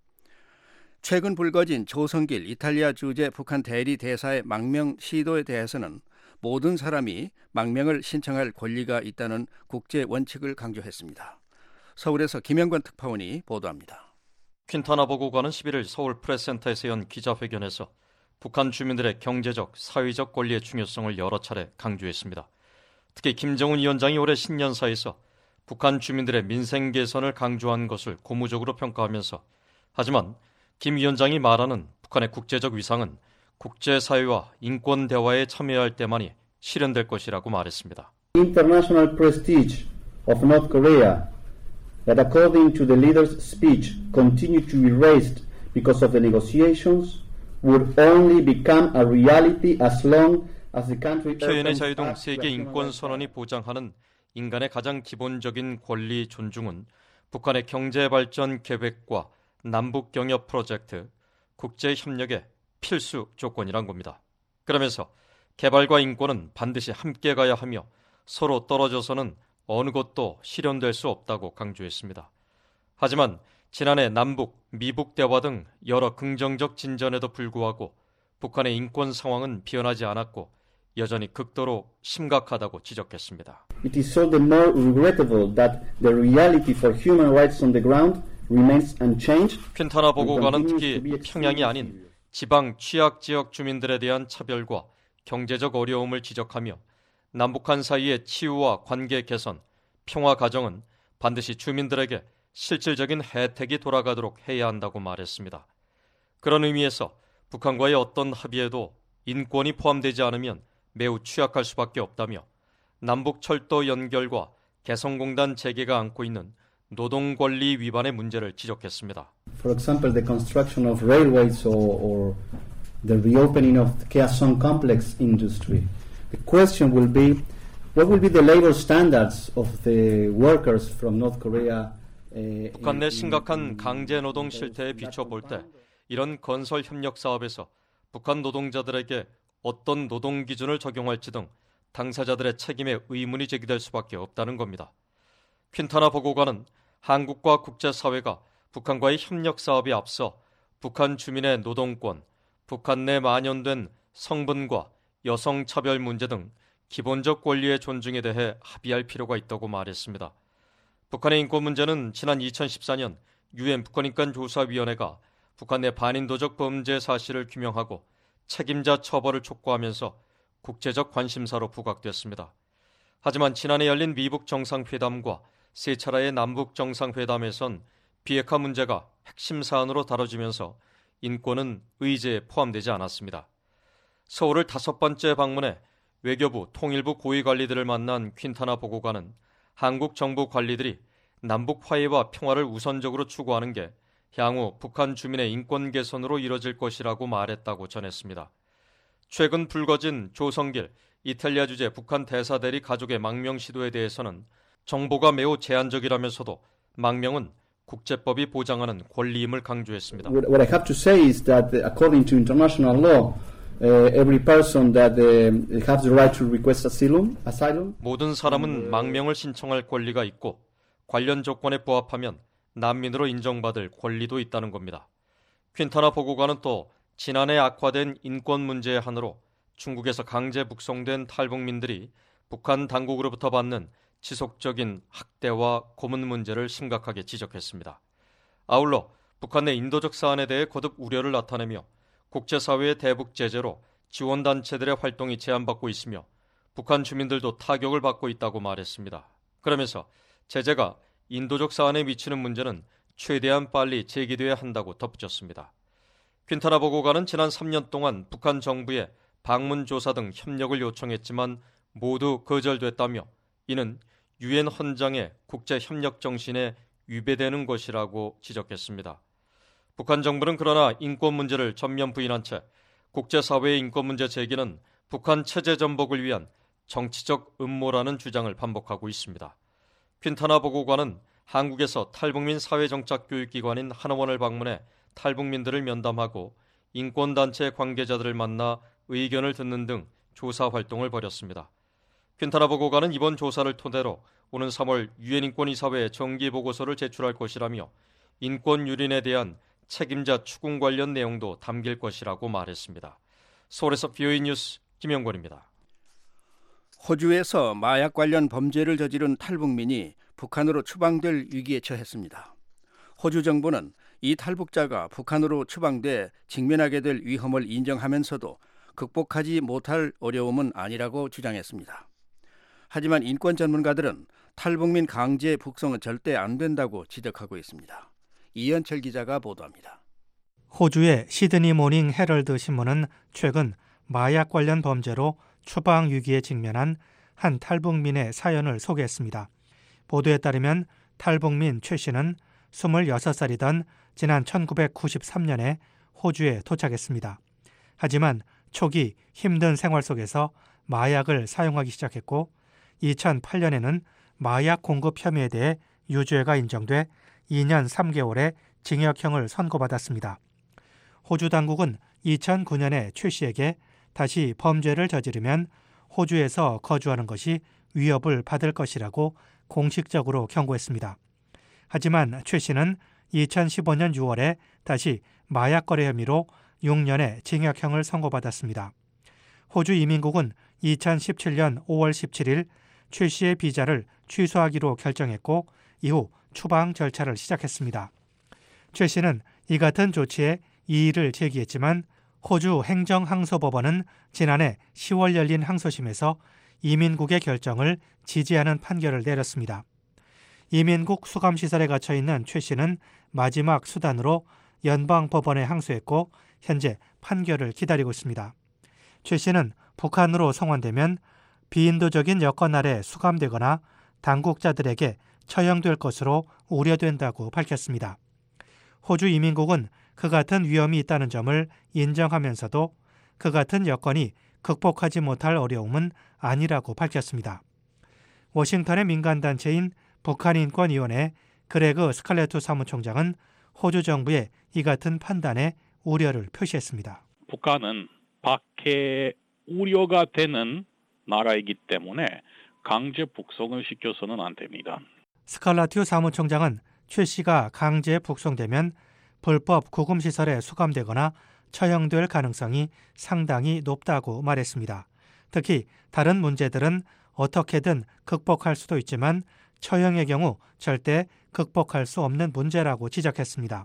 최근 불거진 조성길 이탈리아 주재 북한 대리 대사의 망명 시도에 대해서는 모든 사람이 망명을 신청할 권리가 있다는 국제 원칙을 강조했습니다. 서울에서 김영관 특파원이 보도합니다. 퀸타나 보고관은 십일일 서울 프레스센터에서 연 기자회견에서 북한 주민들의 경제적, 사회적 권리의 중요성을 여러 차례 강조했습니다. 특히 김정은 위원장이 올해 신년사에서 북한 주민들의 민생 개선을 강조한 것을 고무적으로 평가하면서 하지만 김 위원장이 말하는 북한의 국제적 위상은 국제사회와 인권 대화에 참여할 때만이 실현될 것이라고 말했습니다. International prestige of North Korea that according to the leader's speech continue to be raised because of the negotiations would only become a reality as long as the country 표현의 자유 등 세계 인권 선언이 보장하는 인간의 가장 기본적인 권리 존중은 북한의 경제 발전 계획과 남북 경협 프로젝트, 국제 협력의 필수 조건이란 겁니다. 그러면서 개발과 인권은 반드시 함께 가야 하며 서로 떨어져서는 어느 것도 실현될 수 없다고 강조했습니다. 하지만 지난해 남북, 미북 대화 등 여러 긍정적 진전에도 불구하고 북한의 인권 상황은 변하지 않았고 여전히 극도로 심각하다고 지적했습니다. It is so the more regrettable that the reality for human rights on the ground remains unchanged. 퀸타나 보고관은 특히 평양이 아닌 지방 취약 지역 주민들에 대한 차별과 경제적 어려움을 지적하며 남북한 사이의 치유와 관계 개선, 평화 과정은 반드시 주민들에게 실질적인 혜택이 돌아가도록 해야 한다고 말했습니다. 그런 의미에서 북한과의 어떤 합의에도 인권이 포함되지 않으면 매우 취약할 수밖에 없다며 남북 철도 연결과 개성공단 재개가 안고 있는 노동 권리 위반의 문제를 지적했습니다. For example, the construction of railways or, or the reopening of the Kaesong complex industry. The question will be, what will be the labor standards of the workers from North Korea? Uh, 북한 내 심각한 강제 노동 실태에 비춰볼 때 이런 건설 협력 사업에서 북한 노동자들에게 어떤 노동 기준을 적용할지 등 당사자들의 책임에 의문이 제기될 수밖에 없다는 겁니다. 퀸타나 보고관은 한국과 국제사회가 북한과의 협력 사업에 앞서 북한 주민의 노동권, 북한 내 만연된 성분과 여성차별 문제 등 기본적 권리의 존중에 대해 합의할 필요가 있다고 말했습니다. 북한의 인권 문제는 지난 이천십사년 유엔 북한인권조사위원회가 북한 내 반인도적 범죄 사실을 규명하고 책임자 처벌을 촉구하면서 국제적 관심사로 부각됐습니다. 하지만 지난해 열린 미북 정상회담과 세 차례의 남북 정상회담에선 비핵화 문제가 핵심 사안으로 다뤄지면서 인권은 의제에 포함되지 않았습니다. 서울을 다섯 번째 방문해 외교부, 통일부 고위 관리들을 만난 퀸타나 보고관은 한국 정부 관리들이 남북 화해와 평화를 우선적으로 추구하는 게 향후 북한 주민의 인권 개선으로 이뤄질 것이라고 말했다고 전했습니다. 최근 불거진 조성길 이탈리아 주재 북한 대사대리 가족의 망명 시도에 대해서는 정보가 매우 제한적이라면서도 망명은 국제법이 보장하는 권리임을 강조했습니다. What I have to say is that according to international law, uh, every person that uh, has the right to request asylum, asylum. 모든 사람은 망명을 신청할 권리가 있고 관련 조건에 부합하면 난민으로 인정받을 권리도 있다는 겁니다. 퀸타나 보고관은 또 지난해 악화된 인권 문제의 하나로 중국에서 강제 북송된 탈북민들이 북한 당국으로부터 받는 지속적인 학대와 고문 문제를 심각하게 지적했습니다. 아울러 북한 내 인도적 사안에 대해 거듭 우려를 나타내며 국제사회의 대북 제재로 지원단체들의 활동이 제한받고 있으며 북한 주민들도 타격을 받고 있다고 말했습니다. 그러면서 제재가 인도적 사안에 미치는 문제는 최대한 빨리 제기돼야 한다고 덧붙였습니다. 퀸타나 보고관은 지난 삼 년 동안 북한 정부에 방문 조사 등 협력을 요청했지만 모두 거절됐다며 이는 유엔 헌장의 국제 협력 정신에 위배되는 것이라고 지적했습니다. 북한 정부는 그러나 인권 문제를 전면 부인한 채 국제사회의 인권 문제 제기는 북한 체제 전복을 위한 정치적 음모라는 주장을 반복하고 있습니다. 퀸타나 보고관은 한국에서 탈북민 사회정착교육기관인 하나원을 방문해 탈북민들을 면담하고 인권단체 관계자들을 만나 의견을 듣는 등 조사 활동을 벌였습니다. 퀸타나 보고관은 이번 조사를 토대로 오는 삼월 유엔 인권이사회에 정기 보고서를 제출할 것이라며 인권 유린에 대한 책임자 추궁 관련 내용도 담길 것이라고 말했습니다. 서울에서 비오이 뉴스 김영권입니다. 호주에서 마약 관련 범죄를 저지른 탈북민이 북한으로 추방될 위기에 처했습니다. 호주 정부는 이 탈북자가 북한으로 추방돼 직면하게 될 위험을 인정하면서도 극복하지 못할 어려움은 아니라고 주장했습니다. 하지만 인권 전문가들은 탈북민 강제 북송은 절대 안 된다고 지적하고 있습니다. 이현철 기자가 보도합니다. 호주의 시드니 모닝 헤럴드 신문은 최근 마약 관련 범죄로 추방 위기에 직면한 한 탈북민의 사연을 소개했습니다. 보도에 따르면 탈북민 최 씨는 스물여섯 살이던 지난 천구백구십삼 년에 호주에 도착했습니다. 하지만 초기 힘든 생활 속에서 마약을 사용하기 시작했고 이천팔 년에는 마약 공급 혐의에 대해 유죄가 인정돼 이 년 삼 개월의 징역형을 선고받았습니다. 호주 당국은 이천구 년에 최 씨에게 다시 범죄를 저지르면 호주에서 거주하는 것이 위협을 받을 것이라고 공식적으로 경고했습니다. 하지만 최 씨는 이천십오 년 유월에 다시 마약 거래 혐의로 육 년의 징역형을 선고받았습니다. 호주 이민국은 이천십칠 년 오월 십칠일 최 씨의 비자를 취소하기로 결정했고 이후 추방 절차를 시작했습니다. 최 씨는 이 같은 조치에 이의를 제기했지만 호주 행정항소법원은 지난해 시월 열린 항소심에서 이민국의 결정을 지지하는 판결을 내렸습니다. 이민국 수감시설에 갇혀 있는 최 씨는 마지막 수단으로 연방법원에 항소했고 현재 판결을 기다리고 있습니다. 최 씨는 북한으로 송환되면 비인도적인 여건 아래 수감되거나 당국자들에게 처형될 것으로 우려된다고 밝혔습니다. 호주 이민국은 그 같은 위험이 있다는 점을 인정하면서도 그 같은 여건이 극복하지 못할 어려움은 아니라고 밝혔습니다. 워싱턴의 민간단체인 북한인권위원회 그레그 스칼레투 사무총장은 호주 정부의 이 같은 판단에 우려를 표시했습니다. 북한은 박해 우려가 되는 나라이기 때문에 강제 북송을 시켜서는 안 됩니다. 스칼라튜 사무총장은 최 씨가 강제 북송되면 불법 구금시설에 수감되거나 처형될 가능성이 상당히 높다고 말했습니다. 특히 다른 문제들은 어떻게든 극복할 수도 있지만 처형의 경우 절대 극복할 수 없는 문제라고 지적했습니다.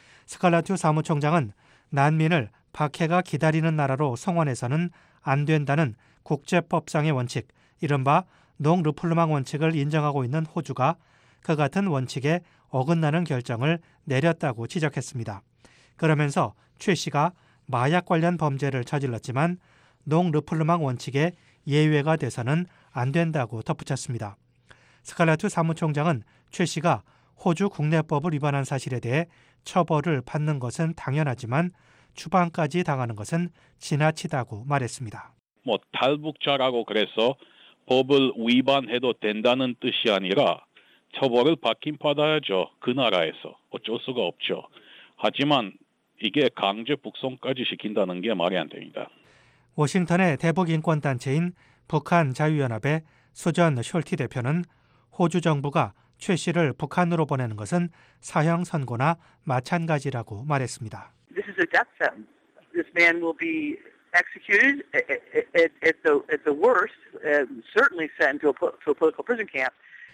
스칼라튜 사무총장은 난민을 박해가 기다리는 나라로 송환해서는 안 된다는 국제법상의 원칙, 이른바 농르플루망 원칙을 인정하고 있는 호주가 그 같은 원칙에 어긋나는 결정을 내렸다고 지적했습니다. 그러면서 최 씨가 마약 관련 범죄를 저질렀지만 농르플루망 원칙에 예외가 돼서는 안 된다고 덧붙였습니다. 스칼라투 사무총장은 최 씨가 호주 국내법을 위반한 사실에 대해 처벌을 받는 것은 당연하지만 추방까지 당하는 것은 지나치다고 말했습니다. 뭐 탈북자라고 그래서 법을 위반해도 된다는 뜻이 아니라 처벌을 받긴 받아야죠. 그 나라에서 어쩔 수가 없죠. 하지만 이게 강제 북송까지 시킨다는 게 말이 안 됩니다. 워싱턴의 대북 인권단체인 북한 자유연합의 수전 숄티 대표는 호주 정부가 최 씨를 북한으로 보내는 것은 사형 선고나 마찬가지라고 말했습니다. This is a death sentence. This man will be executed at, at, the, at the worst, uh, certainly sent to a, to a political prison camp.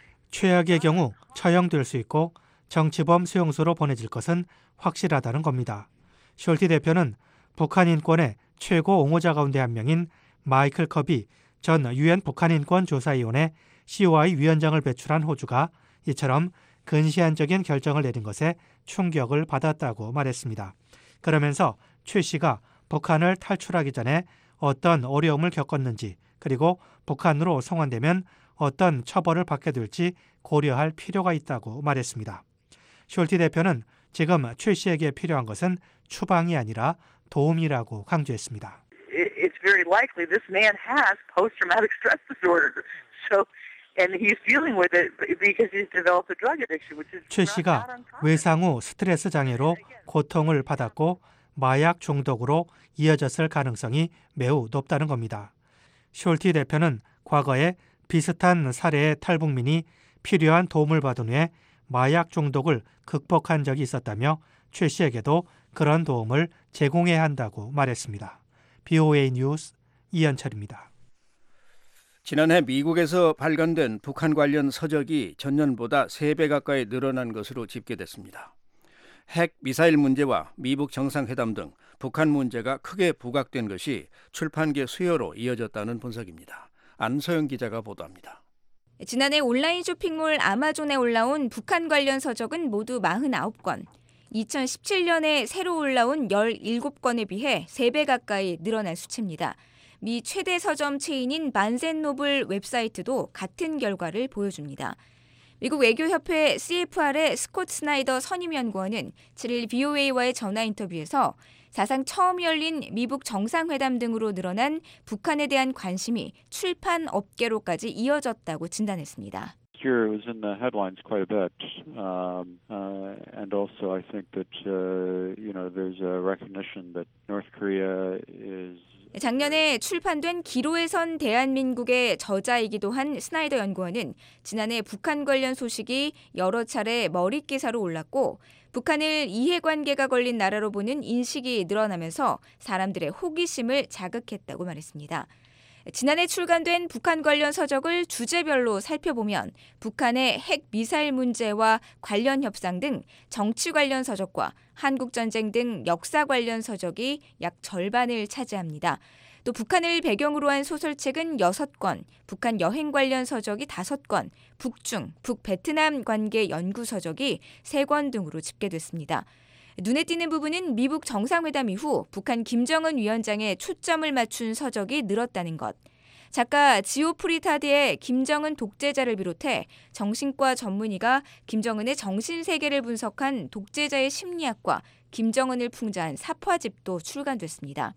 최악의 경우 처형될 수 있고 정치범 수용소로 보내질 것은 확실하다는 겁니다. 숄티 대표는 북한 인권의 최고 옹호자 가운데 한 명인 마이클 커비 전 유엔 북한인권조사위원회 씨오아이 위원장을 배출한 호주가 이처럼 근시안적인 결정을 내린 것에 충격을 받았다고 말했습니다. 그러면서 최 씨가 북한을 탈출하기 전에 어떤 어려움을 겪었는지 그리고 북한으로 송환되면 어떤 처벌을 받게 될지 고려할 필요가 있다고 말했습니다. 숄티 대표는 지금 최 씨에게 필요한 것은 추방이 아니라 도움이라고 강조했습니다. It's very likely this man has post-traumatic stress disorder. So, and he's dealing with it because he's developed a drug addiction, which is 최 씨가 외상 후 스트레스 장애로 고통을 받았고 마약 중독으로 이어졌을 가능성이 매우 높다는 겁니다. 숄티 대표는 과거에 비슷한 사례의 탈북민이 필요한 도움을 받은 후에 마약 중독을 극복한 적이 있었다며 최 씨에게도 그런 도움을 제공해야 한다고 말했습니다. 비오에이 뉴스 이현철입니다. 지난해 미국에서 발간된 북한 관련 서적이 전년보다 세 배 가까이 늘어난 것으로 집계됐습니다. 핵 미사일 문제와 미북 정상회담 등 북한 문제가 크게 부각된 것이 출판계 수요로 이어졌다는 분석입니다. 안소영 기자가 보도합니다. 지난해 온라인 쇼핑몰 아마존에 올라온 북한 관련 서적은 모두 사십구 권. 이천십칠 년에 새로 올라온 열일곱 권에 비해 세 배 가까이 늘어난 수치입니다. 미 최대 서점 체인인 바른앤노블 웹사이트도 같은 결과를 보여줍니다. 미국 외교협회 씨에프알의 스콧 스나이더 선임연구원은 칠일 비오에이와의 전화 인터뷰에서 사상 처음 열린 미북 정상회담 등으로 늘어난 북한에 대한 관심이 출판 업계로까지 이어졌다고 진단했습니다. Here it was in the headlines quite a bit, um, uh, and also I think that uh, you know there's a recognition that North Korea is. 작년에 출판된 기로에 선 대한민국의 저자이기도 한 스나이더 연구원은 지난해 북한 관련 소식이 여러 차례 머릿 기사로 올랐고 북한을 이해관계가 걸린 나라로 보는 인식이 늘어나면서 사람들의 호기심을 자극했다고 말했습니다. 지난해 출간된 북한 관련 서적을 주제별로 살펴보면 북한의 핵 미사일 문제와 관련 협상 등 정치 관련 서적과 한국전쟁 등 역사 관련 서적이 약 절반을 차지합니다. 또 북한을 배경으로 한 소설책은 여섯 권, 북한 여행 관련 서적이 다섯 권, 북중, 북베트남 관계 연구 서적이 세 권 등으로 집계됐습니다. 눈에 띄는 부분은 미북 정상회담 이후 북한 김정은 위원장에 초점을 맞춘 서적이 늘었다는 것. 작가 지오프리타드의 김정은 독재자를 비롯해 정신과 전문의가 김정은의 정신세계를 분석한 독재자의 심리학과 김정은을 풍자한 사파집도 출간됐습니다.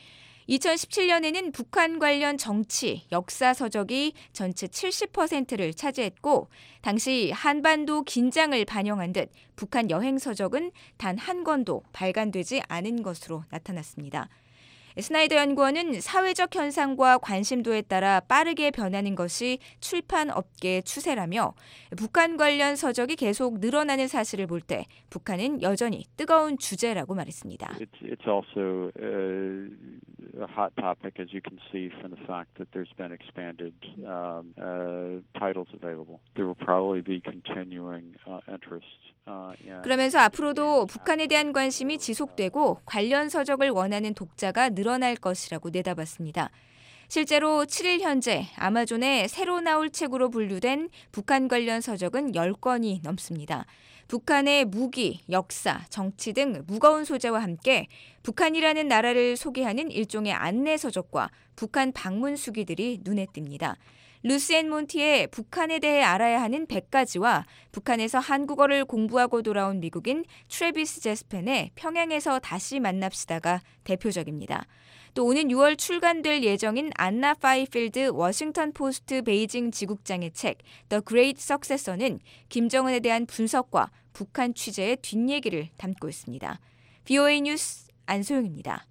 이천십칠 년에는 북한 관련 정치, 역사 서적이 전체 칠십 퍼센트를 차지했고 당시 한반도 긴장을 반영한 듯 북한 여행 서적은 단 한 권도 발간되지 않은 것으로 나타났습니다. 스나이더 연구원은 사회적 현상과 관심도에 따라 빠르게 변하는 것이 출판 업계의 추세라며 북한 관련 서적이 계속 늘어나는 사실을 볼 때 북한은 여전히 뜨거운 주제라고 말했습니다. It's, it's also a, a hot topic, as you can see from the fact that there's been expanded um, uh, titles available. There will probably be continuing uh, interest. 그러면서 앞으로도 북한에 대한 관심이 지속되고 관련 서적을 원하는 독자가 늘어날 것이라고 내다봤습니다. 실제로 칠일 현재 아마존에 새로 나올 책으로 분류된 북한 관련 서적은 열 권이 넘습니다. 북한의 무기, 역사, 정치 등 무거운 소재와 함께 북한이라는 나라를 소개하는 일종의 안내 서적과 북한 방문 수기들이 눈에 띕니다. 루스 앤 몬티의 북한에 대해 알아야 하는 백 가지와 북한에서 한국어를 공부하고 돌아온 미국인 트래비스 제스펜의 평양에서 다시 만납시다가 대표적입니다. 또 오는 유월 출간될 예정인 안나 파이필드 워싱턴 포스트 베이징 지국장의 책 The Great Successor는 김정은에 대한 분석과 북한 취재의 뒷얘기를 담고 있습니다. 비오에이 뉴스 안소영입니다.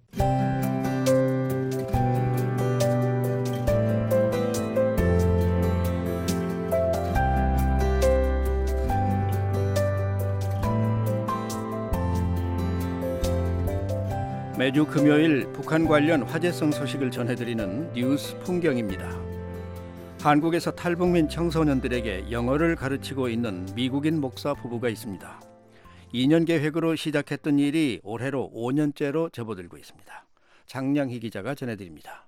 매주 금요일 북한 관련 화제성 소식을 전해드리는 뉴스 풍경입니다. 한국에서 탈북민 청소년들에게 영어를 가르치고 있는 미국인 목사 부부가 있습니다. 이 년 계획으로 시작했던 일이 올해로 오 년째로 접어들고 있습니다. 장량희 기자가 전해드립니다.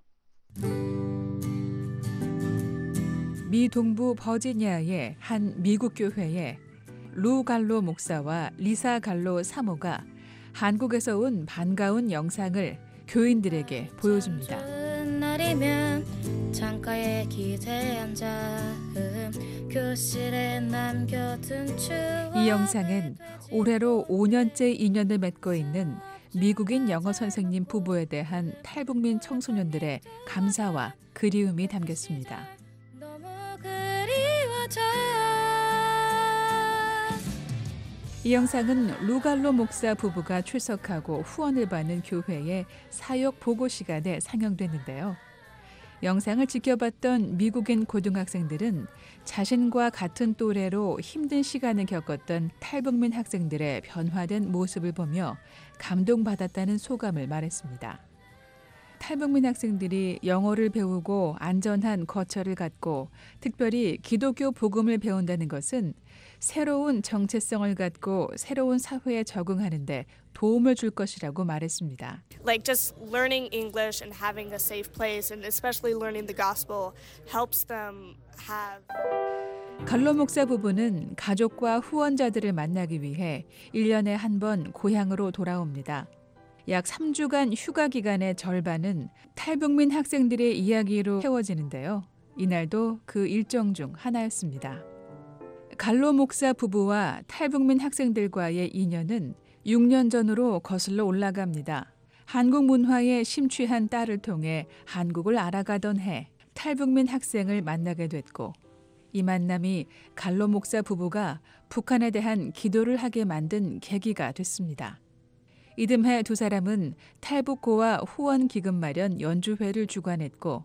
미 동부 버지니아의 한 미국 교회에 루 갈로 목사와 리사 갈로 사모가 한국에서 온 반가운 영상을 교인들에게 보여줍니다. 날이면 창가에 기대 앉아 이 영상은 올해로 오 년째 인연을 맺고 있는 미국인 영어 선생님 부부에 대한 탈북민 청소년들의 감사와 그리움이 담겼습니다. 이 영상은 루갈로 목사 부부가 출석하고 후원을 받는 교회의 사역 보고 시간에 상영됐는데요. 영상을 지켜봤던 미국인 고등학생들은 자신과 같은 또래로 힘든 시간을 겪었던 탈북민 학생들의 변화된 모습을 보며 감동받았다는 소감을 말했습니다. 탈북민 학생들이 영어를 배우고 안전한 거처를 갖고 특별히 기독교 복음을 배운다는 것은 새로운 정체성을 갖고 새로운 사회에 적응하는 데 도움을 줄 것이라고 말했습니다. Like just learning English and having a safe place and especially learning the gospel helps them have 갈로 목사 부부는 가족과 후원자들을 만나기 위해 일 년에 한 번 고향으로 돌아옵니다. 약 삼 주간 휴가 기간의 절반은 탈북민 학생들의 이야기로 채워지는데요. 이날도 그 일정 중 하나였습니다. 갈로 목사 부부와 탈북민 학생들과의 인연은 육 년 전으로 거슬러 올라갑니다. 한국 문화에 심취한 딸을 통해 한국을 알아가던 해 탈북민 학생을 만나게 됐고 이 만남이 갈로 목사 부부가 북한에 대한 기도를 하게 만든 계기가 됐습니다. 이듬해 두 사람은 탈북고와 후원 기금 마련 연주회를 주관했고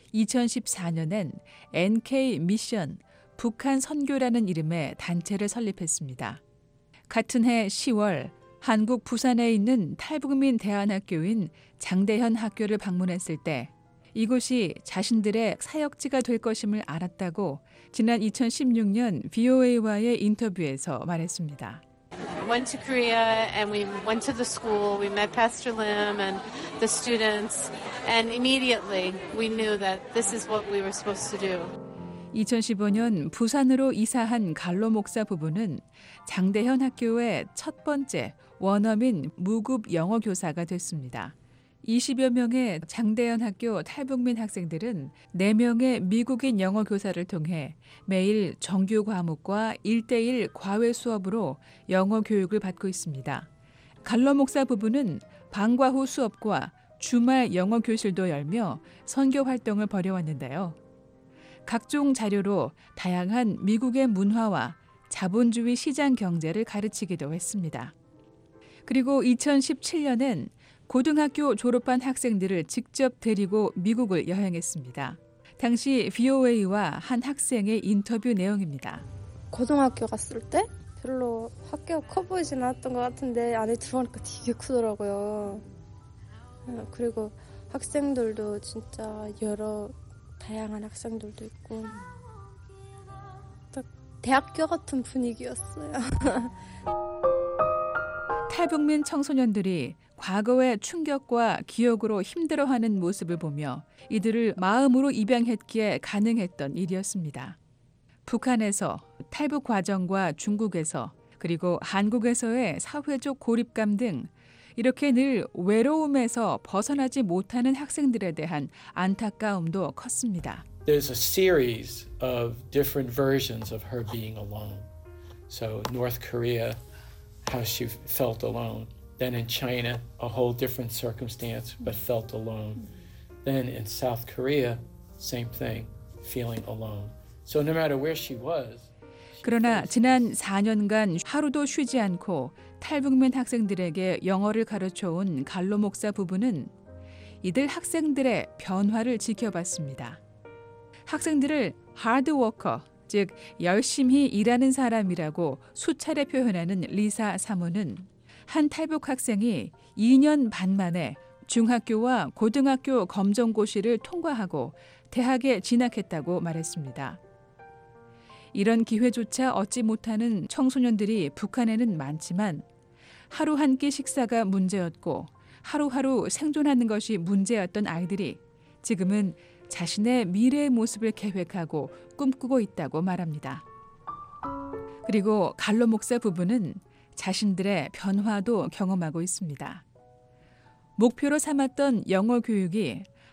이천십사 년엔 엔케이 미션 북한 선교라는 이름의 단체를 설립했습니다. 같은 해 시월 한국 부산에 있는 탈북민 대안학교인 장대현 학교를 방문했을 때 이곳이 자신들의 사역지가 될 것임을 알았다고 지난 이천십육 년 브이오에이와의 인터뷰에서 말했습니다. Went to Korea and we went to the school. We met Pastor Lim and the students, and immediately we knew that this is what we were supposed to do. 이천십오 년 부산으로 이사한 갈로 목사 부부는 장대현 학교의 첫 번째 원어민 무급 영어 교사가 됐습니다. 이십여 명의 장대현 학교 탈북민 학생들은 네 명의 미국인 영어 교사를 통해 매일 정규 과목과 일 대일 과외 수업으로 영어 교육을 받고 있습니다. 갈로 목사 부부는 방과 후 수업과 주말 영어 교실도 열며 선교 활동을 벌여왔는데요. 각종 자료로 다양한 미국의 문화와 자본주의 시장 경제를 가르치기도 했습니다. 그리고 이천십칠 년엔 고등학교 졸업한 학생들을 직접 데리고 미국을 여행했습니다. 당시 브이오에이와 한 학생의 인터뷰 내용입니다. 고등학교 갔을 때 별로 학교가 커 보이진 않았던 것 같은데 안에 들어가니까 되게 크더라고요. 그리고 학생들도 진짜 여러 다양한 학생들도 있고 딱 대학교 같은 분위기였어요. 탈북민 청소년들이 과거의 충격과 기억으로 힘들어하는 모습을 보며 이들을 마음으로 입양했기에 가능했던 일이었습니다. 북한에서 탈북 과정과 중국에서 그리고 한국에서의 사회적 고립감 등 이렇게 늘 외로움에서 벗어나지 못하는 학생들에 대한 안타까움도 컸습니다. There's a series of different versions of her being alone. So North Korea, how she felt alone. Then in China, a whole different circumstance, but felt alone. Then in South Korea, same thing, feeling alone. So no matter where she was. 그러나 지난 사 년간 하루도 쉬지 않고 탈북민 학생들에게 영어를 가르쳐온 갈로 목사 부부는 이들 학생들의 변화를 지켜봤습니다. 학생들을 하드워커, 즉 열심히 일하는 사람이라고 수차례 표현하는 리사 사모는 한 탈북 학생이 이 년 반 만에 중학교와 고등학교 검정고시를 통과하고 대학에 진학했다고 말했습니다. 이런 기회조차 얻지 못하는 청소년들이 북한에는 많지만 하루 한 끼 식사가 문제였고 하루하루 생존하는 것이 문제였던 아이들이 지금은 자신의 미래의 모습을 계획하고 꿈꾸고 있다고 말합니다. 그리고 갈로 목사 부부는 자신들의 변화도 경험하고 있습니다. 목표로 삼았던 영어 교육이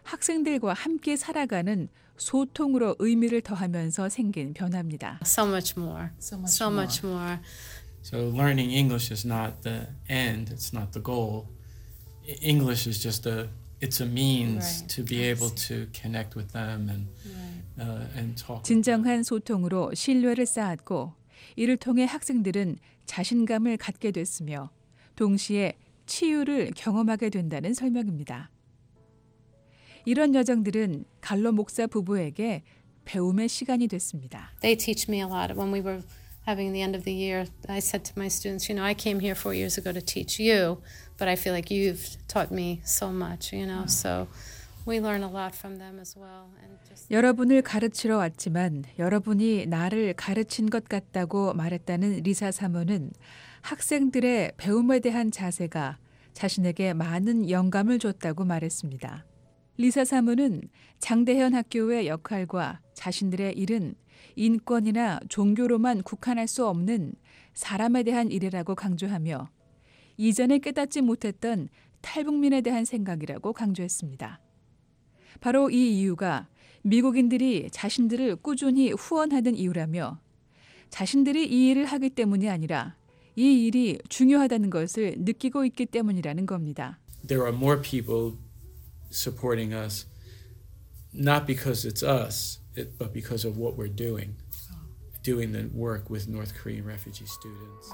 학생들과 함께 살아가는 소통으로 의미를 더하면서 생긴 변화입니다. So much more. So much so more. much more. So learning English is not the end, it's not the goal. English is just a it's a means Right. to be able to connect with them and Right. uh, and talk. 진정한 소통으로 신뢰를 쌓았고 이를 통해 학생들은 자신감을 갖게 됐으며 동시에 치유를 경험하게 된다는 설명입니다. 이런 여정들은 갈로 목사 부부에게 배움의 시간이 됐습니다. They teach me a lot. When we were having the end of the year, I said to my students, you know, I came here four years ago to teach you, but I feel like you've taught me so much, you know. So we learn a lot from them as well. And just... 여러분을 가르치러 왔지만 여러분이 나를 가르친 것 같다고 말했다는 리사 사모는 학생들의 배움에 대한 자세가 자신에게 많은 영감을 줬다고 말했습니다. 리사 사모는 장대현 학교의 역할과 자신들의 일은 인권이나 종교로만 국한할 수 없는 사람에 대한 일이라고 강조하며 이전에 깨닫지 못했던 탈북민에 대한 생각이라고 강조했습니다. 바로 이 이유가 미국인들이 자신들을 꾸준히 후원하는 이유라며 자신들이 이 일을 하기 때문이 아니라 이 일이 중요하다는 것을 느끼고 있기 때문이라는 겁니다. There are more people supporting us, not because it's us, it, but because of what we're doing, doing the work with North Korean refugee students.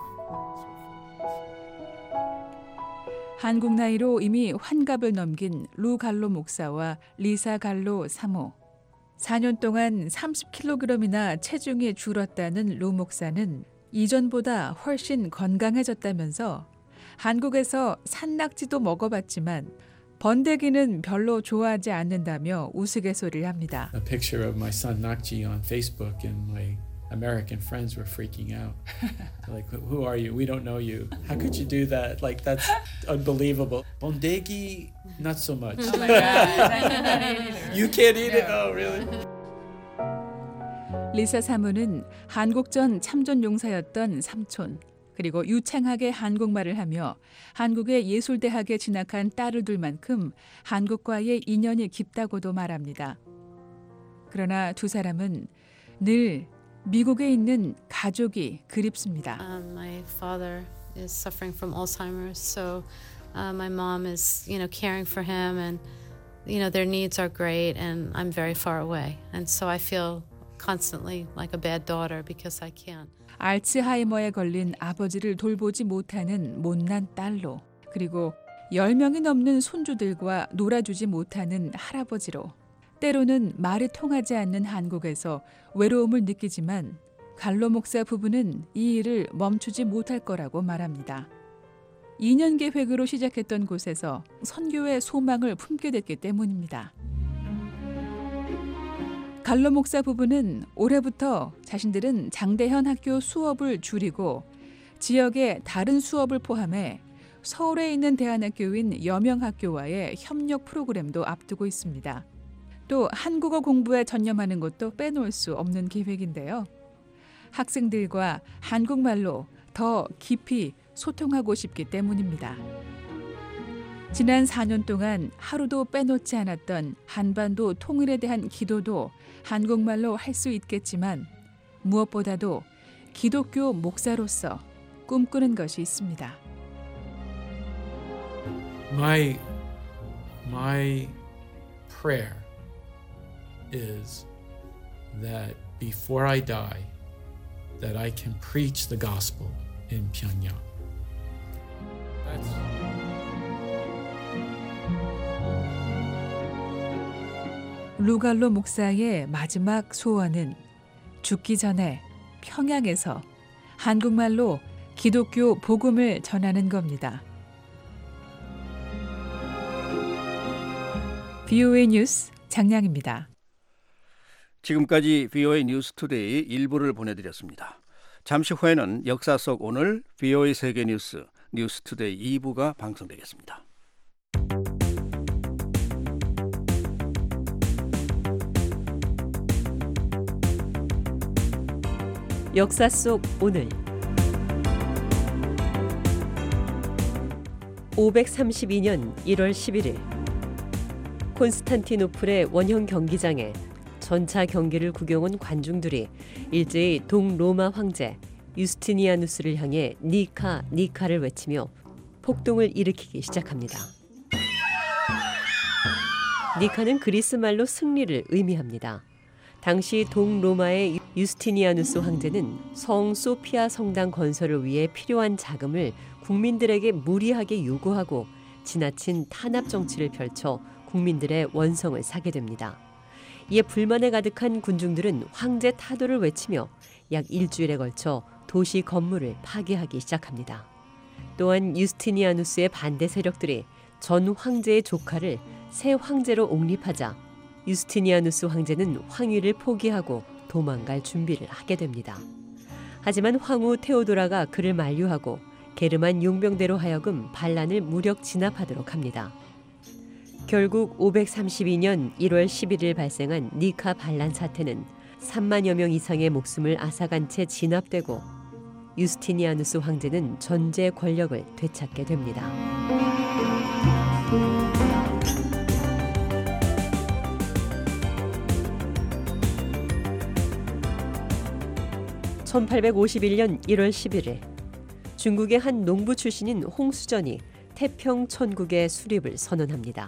한국 나이로 이미 환갑을 넘긴 루 갈로 목사와 리사 갈로 사모. 사 년 동안 삼십 킬로그램이나 체중이 줄었다는 루 목사는 이전보다 훨씬 건강해졌다면서 한국에서 산낙지도 먹어봤지만 번데기는 별로 좋아하지 않는다며 우스갯소리를 합니다. A picture of my son Nakji on Facebook and my American friends were freaking out. Like, who are you? We don't know you. How could you do that? Like, that's unbelievable. Bondegi, not so much. Oh my God. I cannot eat it. You can't eat it? Oh, really? 리사 사모는 한국전 참전 용사였던 삼촌, 그리고 유창하게 한국말을 하며 한국의 예술대학에 진학한 딸을 둘 만큼 한국과의 인연이 깊다고도 말합니다. 그러나 두 사람은 늘 미국에 있는 가족이 그립습니다. Um, my father is suffering from Alzheimer's, so uh, my mom is, you know, caring for him, and you know their needs are great, and I'm very far away, and so I feel constantly like a bad daughter because I can't. 알츠하이머에 걸린 아버지를 돌보지 못하는 못난 딸로, 그리고 열 명이 넘는 손주들과 놀아주지 못하는 할아버지로, 때로는 말이 통하지 않는 한국에서 외로움을 느끼지만 갈로 목사 부부는 이 일을 멈추지 못할 거라고 말합니다. 이 년 계획으로 시작했던 곳에서 선교의 소망을 품게 됐기 때문입니다. 갈로 목사 부부는 올해부터 자신들은 장대현 학교 수업을 줄이고 지역의 다른 수업을 포함해 서울에 있는 대안학교인 여명학교와의 협력 프로그램도 앞두고 있습니다. 또 한국어 공부에 전념하는 것도 빼놓을 수 없는 계획인데요. 학생들과 한국말로 더 깊이 소통하고 싶기 때문입니다. 지난 사 년 동안 하루도 빼놓지 않았던 한반도 통일에 대한 기도도 한국말로 할 수 있겠지만 무엇보다도 기독교 목사로서 꿈꾸는 것이 있습니다. My, my prayer is that before I die, that I can preach the gospel in Pyongyang. That's... 루갈로 목사의 마지막 소원은 죽기 전에 평양에서 한국말로 기독교 복음을 전하는 겁니다. 브이오에이 뉴스 장량입니다. 지금까지 브이오에이 뉴스투데이 일부를 보내드렸습니다. 잠시 후에는 역사 속 오늘 브이오에이 세계뉴스 뉴스투데이 이 부가 방송되겠습니다. 역사 속 오늘 오백삼십이 년 일월 십일일 콘스탄티노플의 원형 경기장에 전차 경기를 구경 온 관중들이 일제히 동로마 황제 유스티니아누스를 향해 니카, 니카를 외치며 폭동을 일으키기 시작합니다. 니카는 그리스 말로 승리를 의미합니다. 당시 동로마의 유스티니아누스 황제는 성 소피아 성당 건설을 위해 필요한 자금을 국민들에게 무리하게 요구하고 지나친 탄압 정치를 펼쳐 국민들의 원성을 사게 됩니다. 이에 불만에 가득한 군중들은 황제 타도를 외치며 약 일주일에 걸쳐 도시 건물을 파괴하기 시작합니다. 또한 유스티니아누스의 반대 세력들이 전 황제의 조카를 새 황제로 옹립하자 유스티니아누스 황제는 황위를 포기하고 도망갈 준비를 하게 됩니다. 하지만 황후 테오도라가 그를 만류하고 게르만 용병대로 하여금 반란을 무력 진압하도록 합니다. 결국 오백삼십이 년 일월 십일일 발생한 니카 반란 사태는 삼만여 명 이상의 목숨을 앗아간 채 진압되고 유스티니아누스 황제는 전제 권력을 되찾게 됩니다. 천팔백오십일 년 일월 십일일 중국의 한 농부 출신인 홍수전이 태평 천국의 수립을 선언합니다.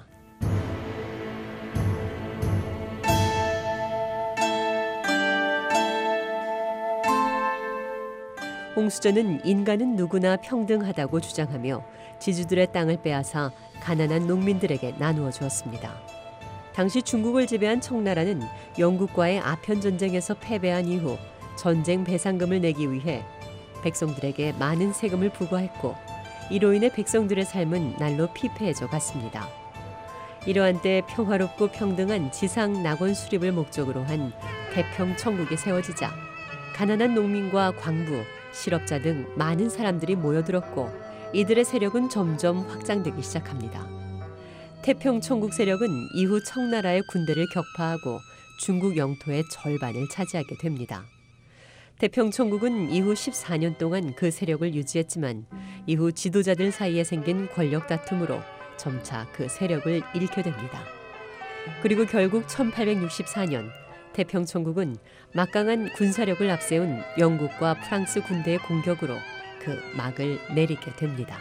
홍수전은 인간은 누구나 평등하다고 주장하며 지주들의 땅을 빼앗아 가난한 농민들에게 나누어 주었습니다. 당시 중국을 지배한 청나라는 영국과의 아편 전쟁에서 패배한 이후 전쟁 배상금을 내기 위해 백성들에게 많은 세금을 부과했고 이로 인해 백성들의 삶은 날로 피폐해져 갔습니다. 이러한 때 평화롭고 평등한 지상 낙원 수립을 목적으로 한 태평 천국이 세워지자 가난한 농민과 광부, 실업자 등 많은 사람들이 모여들었고 이들의 세력은 점점 확장되기 시작합니다. 태평 천국 세력은 이후 청나라의 군대를 격파하고 중국 영토의 절반을 차지하게 됩니다. 태평 천국은 이후 십사 년 동안 그 세력을 유지했지만 이후 지도자들 사이에 생긴 권력 다툼으로 점차 그 세력을 잃게 됩니다. 그리고 결국 천팔백육십사 년 태평 천국은 막강한 군사력을 앞세운 영국과 프랑스 군대의 공격으로 그 막을 내리게 됩니다.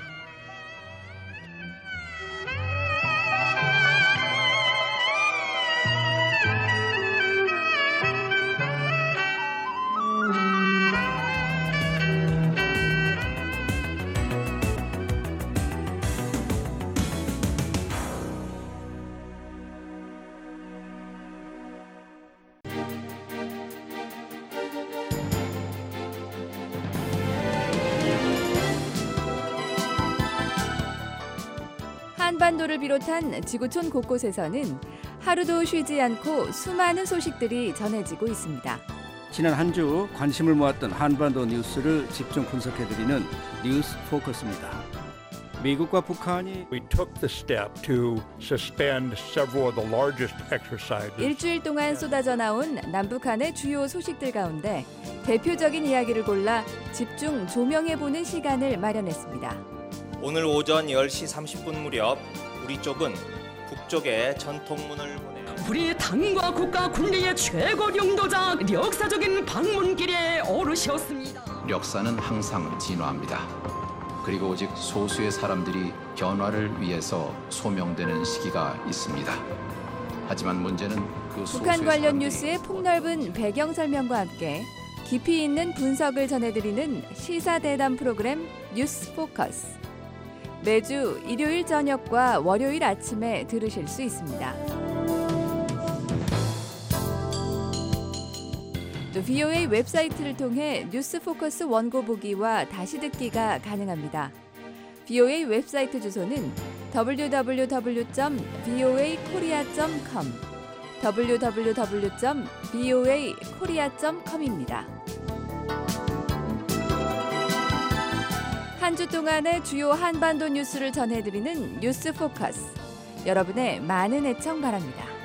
한반도를 비롯한 지구촌 곳곳에서는 하루도 쉬지 않고 수많은 소식들이 전해지고 있습니다. 지난 한 주 관심을 모았던 한반도 뉴스를 집중 분석해드리는 뉴스 포커스입니다. 미국과 북한이 We took the step to suspend several of the largest exercises. 일주일 동안 쏟아져 나온 남북한의 주요 소식들 가운데 대표적인 이야기를 골라 집중 조명해보는 시간을 마련했습니다. 오늘 오전 열 시 삼십 분 무렵 우리 쪽은 북쪽에 전통문을 보내 우리 당과 국가 군리의 최고領導자 역사적인 방문길에 오르셨습니다. 역사는 항상 진화합니다. 그리고 오직 소수의 사람들이 변화를 위해서 소명되는 시기가 있습니다. 하지만 문제는 그 북한 관련 뉴스의 폭넓은 배경 설명과 함께 깊이 있는 분석을 전해드리는 시사대담 프로그램 뉴스 포커스. 매주 일요일 저녁과 월요일 아침에 들으실 수 있습니다. 또 브이오에이 웹사이트를 통해 뉴스 포커스 원고 보기와 다시 듣기가 가능합니다. 브이오에이 웹사이트 주소는 더블유 더블유 더블유 점 브이오에이 코리아 점 컴 더블유 더블유 더블유 점 브이오에이 코리아 점 컴입니다. 한 주 동안의 주요 한반도 뉴스를 전해드리는 뉴스 포커스. 여러분의 많은 애청 바랍니다.